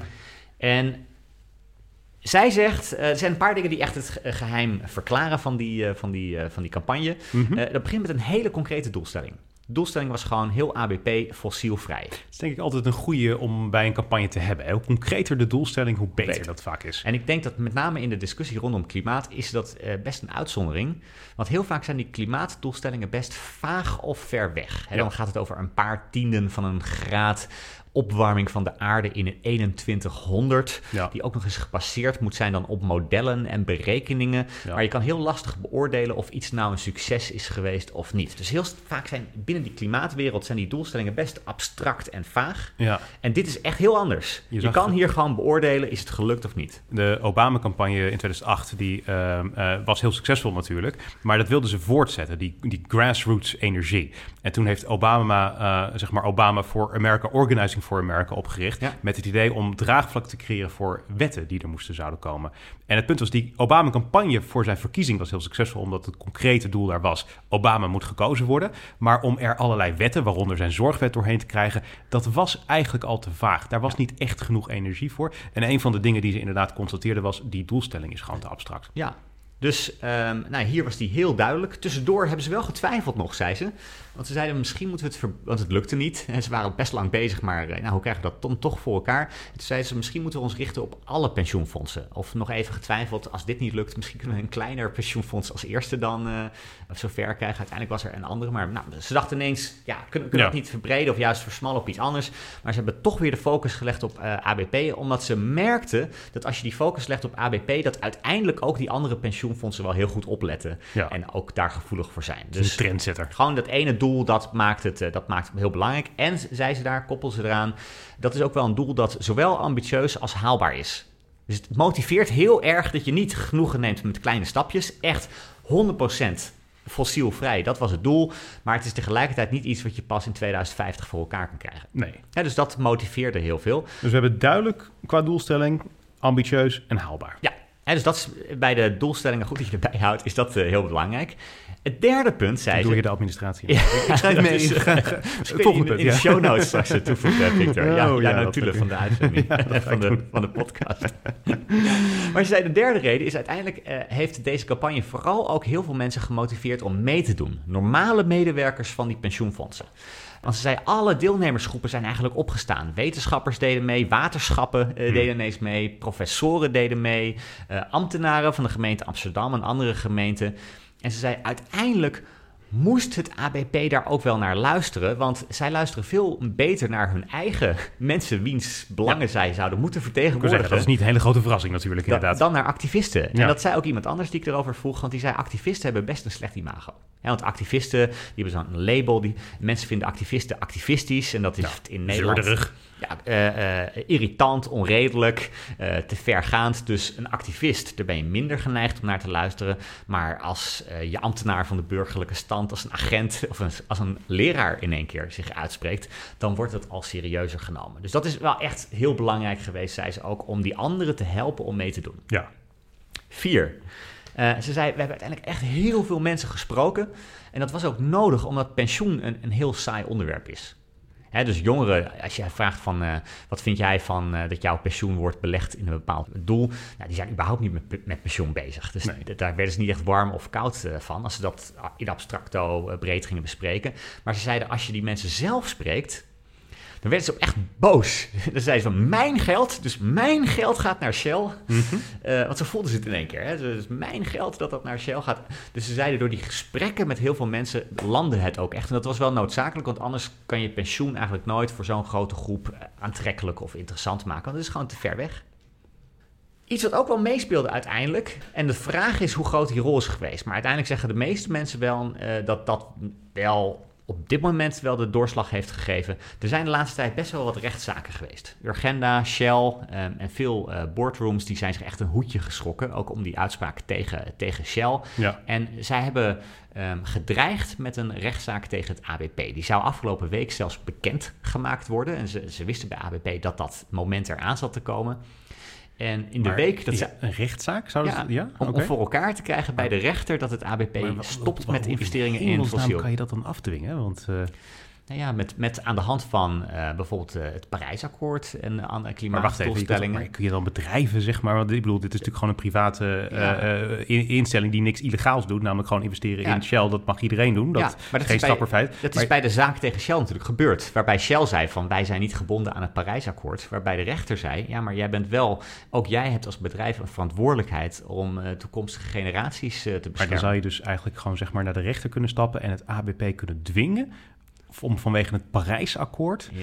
En zij zegt, uh, er zijn een paar dingen die echt het geheim verklaren van die, uh, van die, uh, van die campagne. Mm-hmm. Uh, dat begint met een hele concrete doelstelling. De doelstelling was gewoon heel A B P fossielvrij. Dat is denk ik altijd een goede om bij een campagne te hebben. Hoe concreter de doelstelling, hoe beter, beter dat vaak is. En ik denk dat met name in de discussie rondom klimaat is dat uh, best een uitzondering. Want heel vaak zijn die klimaatdoelstellingen best vaag of ver weg. Hè, ja. Dan gaat het over een paar tienden van een graad opwarming van de aarde in een eenentwintighonderd... Ja. die ook nog eens gebaseerd moet zijn dan op modellen en berekeningen. Ja. Maar je kan heel lastig beoordelen of iets nou een succes is geweest of niet. Dus heel vaak zijn binnen die klimaatwereld zijn die doelstellingen best abstract en vaag. Ja. En dit is echt heel anders. Je Je, zag kan het. hier gewoon beoordelen, is het gelukt of niet. De Obama-campagne in tweeduizend acht die, uh, uh, was heel succesvol natuurlijk. Maar dat wilden ze voortzetten, die, die grassroots energie. En toen heeft Obama, uh, zeg maar Obama for America, Organizing for America opgericht. Ja. Met het idee om draagvlak te creëren voor wetten die er moesten zouden komen. En het punt was, die Obama-campagne voor zijn verkiezing was heel succesvol, omdat het concrete doel daar was, Obama moet gekozen worden. Maar om er allerlei wetten, waaronder zijn zorgwet, doorheen te krijgen, dat was eigenlijk al te vaag. Daar was Ja. niet echt genoeg energie voor. En een van de dingen die ze inderdaad constateerden was, die doelstelling is gewoon te abstract. Ja, dus um, nou, hier was die heel duidelijk. Tussendoor hebben ze wel getwijfeld nog, zei ze. Want ze zeiden, misschien moeten we het... Ver... Want het lukte niet. En ze waren best lang bezig, maar nou, hoe krijgen we dat dan toch voor elkaar? En toen zeiden ze, misschien moeten we ons richten op alle pensioenfondsen. Of nog even getwijfeld, als dit niet lukt, misschien kunnen we een kleiner pensioenfonds als eerste dan uh, zover krijgen. Uiteindelijk was er een andere, maar nou, ze dachten ineens, ja, kunnen, kunnen we Ja. het niet verbreden of juist versmallen op iets anders? Maar ze hebben toch weer de focus gelegd op uh, A B P, omdat ze merkten dat als je die focus legt op A B P, dat uiteindelijk ook die andere pensioenfondsen wel heel goed opletten Ja. en ook daar gevoelig voor zijn. Dus een trendsetter. Gewoon dat ene doel, dat maakt het, uh, dat maakt het heel belangrijk. En, zei ze daar, koppel ze eraan, dat is ook wel een doel dat zowel ambitieus als haalbaar is. Dus het motiveert heel erg dat je niet genoegen neemt met kleine stapjes. Echt honderd procent fossielvrij, dat was het doel. Maar het is tegelijkertijd niet iets wat je pas in tweeduizend vijftig voor elkaar kan krijgen. Nee. Ja, dus dat motiveerde heel veel. Dus we hebben duidelijk qua doelstelling, ambitieus en haalbaar. Ja, hè, dus dat is bij de doelstellingen, goed dat je erbij houdt, is dat uh, heel belangrijk. Het derde punt, zei Doe ze... je de administratie. Ja, Ik schrijf mee. is, Ga- uh, ga- het volgende punt, in de ja. show notes straks uh, toevoegen, Victor. Ja, Oh, ja, ja, dat natuurlijk ga van ik de uitzending, Ja, dat ga van, ik de, doen. van de podcast. Maar ze zei, de derde reden is uiteindelijk uh, heeft deze campagne vooral ook heel veel mensen gemotiveerd om mee te doen. Normale medewerkers van die pensioenfondsen. Want ze zei, alle deelnemersgroepen zijn eigenlijk opgestaan. Wetenschappers deden mee, waterschappen uh, deden ineens mee, professoren deden mee, uh, ambtenaren van de gemeente Amsterdam en andere gemeenten. En ze zei, uiteindelijk moest het A B P daar ook wel naar luisteren, want zij luisteren veel beter naar hun eigen mensen wiens belangen Ja. zij zouden moeten Ik wil zeggen, vertegenwoordigen. dat is niet een hele grote verrassing natuurlijk, Da- inderdaad. dan naar activisten. En Ja. dat zei ook iemand anders die ik erover vroeg, want die zei, activisten hebben best een slecht imago. Ja, want activisten, die hebben zo'n label, die, mensen vinden activisten activistisch en dat is Ja, in Nederland... zeurderig. Ja, uh, uh, irritant, onredelijk, uh, te vergaand. Dus een activist, daar ben je minder geneigd om naar te luisteren. Maar als uh, je ambtenaar van de burgerlijke stand, als een agent of een, als een leraar in één keer zich uitspreekt, dan wordt het al serieuzer genomen. Dus dat is wel echt heel belangrijk geweest, zei ze ook, om die anderen te helpen om mee te doen. Ja. Vier. Uh, ze zei, we hebben uiteindelijk echt heel veel mensen gesproken. En dat was ook nodig, omdat pensioen een, een heel saai onderwerp is. Hè, dus jongeren, als je vraagt van, uh, wat vind jij van uh, dat jouw pensioen wordt belegd in een bepaald doel, nou, die zijn überhaupt niet met, met pensioen bezig. Dus Nee. d- daar werden ze niet echt warm of koud uh, van, als ze dat in abstracto uh, breed gingen bespreken. Maar ze zeiden, als je die mensen zelf spreekt, dan werden ze ook echt boos. Dan zeiden ze van, mijn geld, dus mijn geld gaat naar Shell. Mhm. Uh, want zo voelden ze het in één keer. Hè? Dus mijn geld dat dat naar Shell gaat. Dus ze zeiden, door die gesprekken met heel veel mensen landde het ook echt. En dat was wel noodzakelijk, want anders kan je pensioen eigenlijk nooit voor zo'n grote groep uh, aantrekkelijk of interessant maken. Want het is gewoon te ver weg. Iets wat ook wel meespeelde uiteindelijk, en de vraag is hoe groot die rol is geweest. Maar uiteindelijk zeggen de meeste mensen wel uh, dat dat wel op dit moment wel de doorslag heeft gegeven. Er zijn de laatste tijd best wel wat rechtszaken geweest. Urgenda, Shell um, en veel uh, boardrooms die zijn zich echt een hoedje geschrokken. Ook om die uitspraak tegen, tegen Shell. Ja. En zij hebben um, gedreigd met een rechtszaak tegen het A B P. Die zou afgelopen week zelfs bekend gemaakt worden. En ze, ze wisten bij A B P dat dat moment eraan zat te komen. En in de Maar week... Dat is ze, het een rechtszaak? Zou ja, dat, ja? om, Oké. om voor elkaar te krijgen bij de rechter dat het A B P Maar wa- stopt wa- met hoe investeringen in hemelsnaam fossiel. kan je dat dan afdwingen? Want uh, Nou ja, met, met aan de hand van uh, bijvoorbeeld uh, het Parijsakkoord en andere maar wacht even, klimaatdoelstellingen. maar kun je dan bedrijven, zeg maar, want ik bedoel, dit is natuurlijk gewoon een private uh, Ja. uh, in- instelling die niks illegaals doet, namelijk gewoon investeren Ja. in Shell, dat mag iedereen doen, dat Ja, is maar dat geen is bij- stapperfeit. Dat Maar- is bij de zaak tegen Shell natuurlijk gebeurd. Waarbij Shell zei van, wij zijn niet gebonden aan het Parijsakkoord. Waarbij de rechter zei, ja, maar jij bent wel, ook jij hebt als bedrijf een verantwoordelijkheid om uh, toekomstige generaties uh, te Maar dan beschermen. zou je dus eigenlijk gewoon zeg maar naar de rechter kunnen stappen en het A B P kunnen dwingen om vanwege het Parijsakkoord Ja.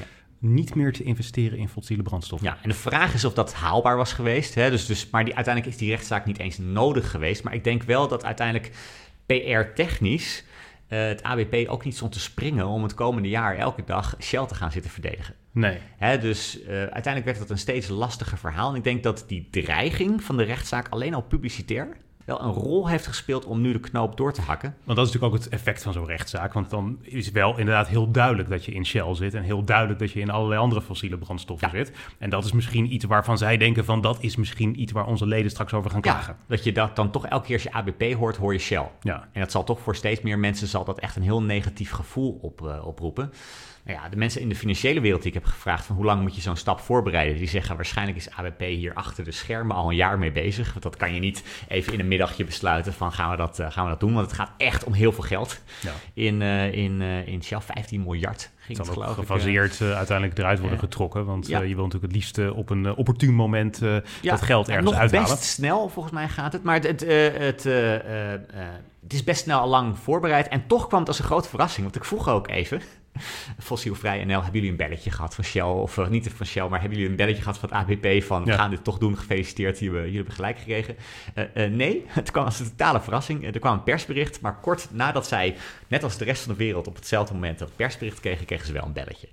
niet meer te investeren in fossiele brandstoffen. Ja, en de vraag is of dat haalbaar was geweest. Hè? Dus, dus, maar die, uiteindelijk is die rechtszaak niet eens nodig geweest. Maar ik denk wel dat uiteindelijk P R-technisch uh, het A B P ook niet stond te springen om het komende jaar elke dag Shell te gaan zitten verdedigen. Nee. Hè, dus uh, uiteindelijk werd dat een steeds lastiger verhaal. En ik denk dat die dreiging van de rechtszaak alleen al publicitair wel een rol heeft gespeeld om nu de knoop door te hakken. Want dat is natuurlijk ook het effect van zo'n rechtszaak. Want dan is wel inderdaad heel duidelijk dat je in Shell zit en heel duidelijk dat je in allerlei andere fossiele brandstoffen ja. zit. En dat is misschien iets waarvan zij denken van dat is misschien iets waar onze leden straks over gaan klagen. Ja, dat je dat dan toch elke keer als je A B P hoort, hoor je Shell. Ja. En dat zal toch voor steeds meer mensen zal dat echt een heel negatief gevoel op, uh, oproepen. Nou ja, de mensen in de financiële wereld die ik heb gevraagd van hoe lang moet je zo'n stap voorbereiden, die zeggen waarschijnlijk is A B P hier achter de schermen al een jaar mee bezig. Want dat kan je niet even in een middagje besluiten van gaan we dat, uh, gaan we dat doen. Want het gaat echt om heel veel geld. Ja. In, uh, in, uh, in Shell vijftien miljard ging het, het geloof ik. Gefaseerd uh, uiteindelijk eruit worden uh, getrokken. Want ja. uh, je wil natuurlijk het liefst uh, op een uh, opportun moment uh, ja, dat geld ergens nog uithalen. Best snel volgens mij gaat het. Maar het, het, uh, het, uh, uh, uh, het is best snel al lang voorbereid. En toch kwam het als een grote verrassing. Want ik vroeg ook even Fossielvrij N L, hebben jullie een belletje gehad van Shell? Of uh, niet van Shell, maar hebben jullie een belletje gehad van het A B P van we ja. gaan dit toch doen, gefeliciteerd, jullie, jullie hebben gelijk gekregen. Uh, uh, nee, het kwam als een totale verrassing. Er kwam een persbericht, maar kort nadat zij, net als de rest van de wereld, op hetzelfde moment dat persbericht kregen, kregen ze wel een belletje.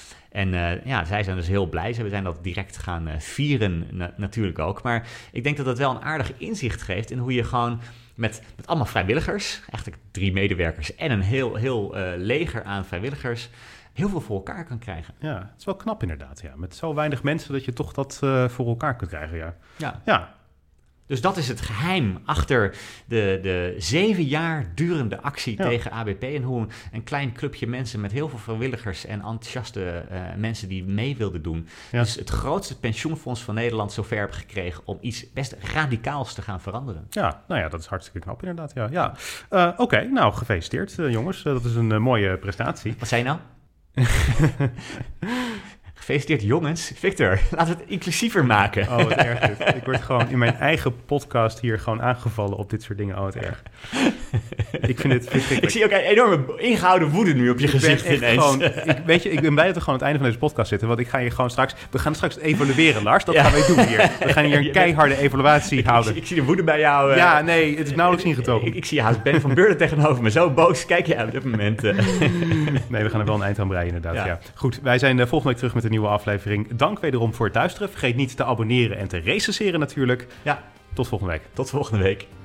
En uh, ja, zij zijn dus heel blij. Ze zijn dat direct gaan uh, vieren na- natuurlijk ook. Maar ik denk dat dat wel een aardig inzicht geeft in hoe je gewoon met, met allemaal vrijwilligers, eigenlijk drie medewerkers en een heel, heel uh, leger aan vrijwilligers, heel veel voor elkaar kan krijgen. Ja, het is wel knap inderdaad. Ja. Met zo weinig mensen dat je toch dat uh, voor elkaar kunt krijgen. Ja. Ja. ja. Dus dat is het geheim achter de, de zeven jaar durende actie ja. tegen A B P. En hoe een, een klein clubje mensen met heel veel vrijwilligers en enthousiaste uh, mensen die mee wilden doen. Ja. Dus het grootste pensioenfonds van Nederland zover hebben gekregen om iets best radicaals te gaan veranderen. Ja, nou ja, dat is hartstikke knap inderdaad. Ja, ja. Uh, Oké, okay, nou gefeliciteerd uh, jongens. Uh, dat is een uh, mooie prestatie. Wat zei je nou? Gefeliciteerd jongens. Victor, laten we het inclusiever maken. Oh, wat erg dit. Ik word gewoon in mijn eigen podcast hier gewoon aangevallen op dit soort dingen. Oh, wat erg. Ik vind het verschrikkelijk. Ik zie ook een enorme ingehouden woede nu op je ik gezicht ineens. Gewoon, ik, weet je, ik ben blij dat we gewoon aan het einde van deze podcast zitten. Want ik ga hier gewoon straks... We gaan straks evalueren, Lars. Dat ja. gaan wij doen hier. We gaan hier een keiharde evaluatie ik, houden. Ik, ik zie de woede bij jou. Uh, ja, nee, het is nauwelijks ingetogen. Ik, ik zie haast Ben van Beurden tegenover me. Zo boos kijk je op dit moment. Uh. Nee, we gaan er wel een eind aan breien inderdaad. Ja. Ja. Goed, wij zijn uh, volgende week terug met een nieuwe aflevering. Dank wederom voor het luisteren. Vergeet niet te abonneren en te recenseren natuurlijk. Ja. Tot volgende week. Tot volgende week.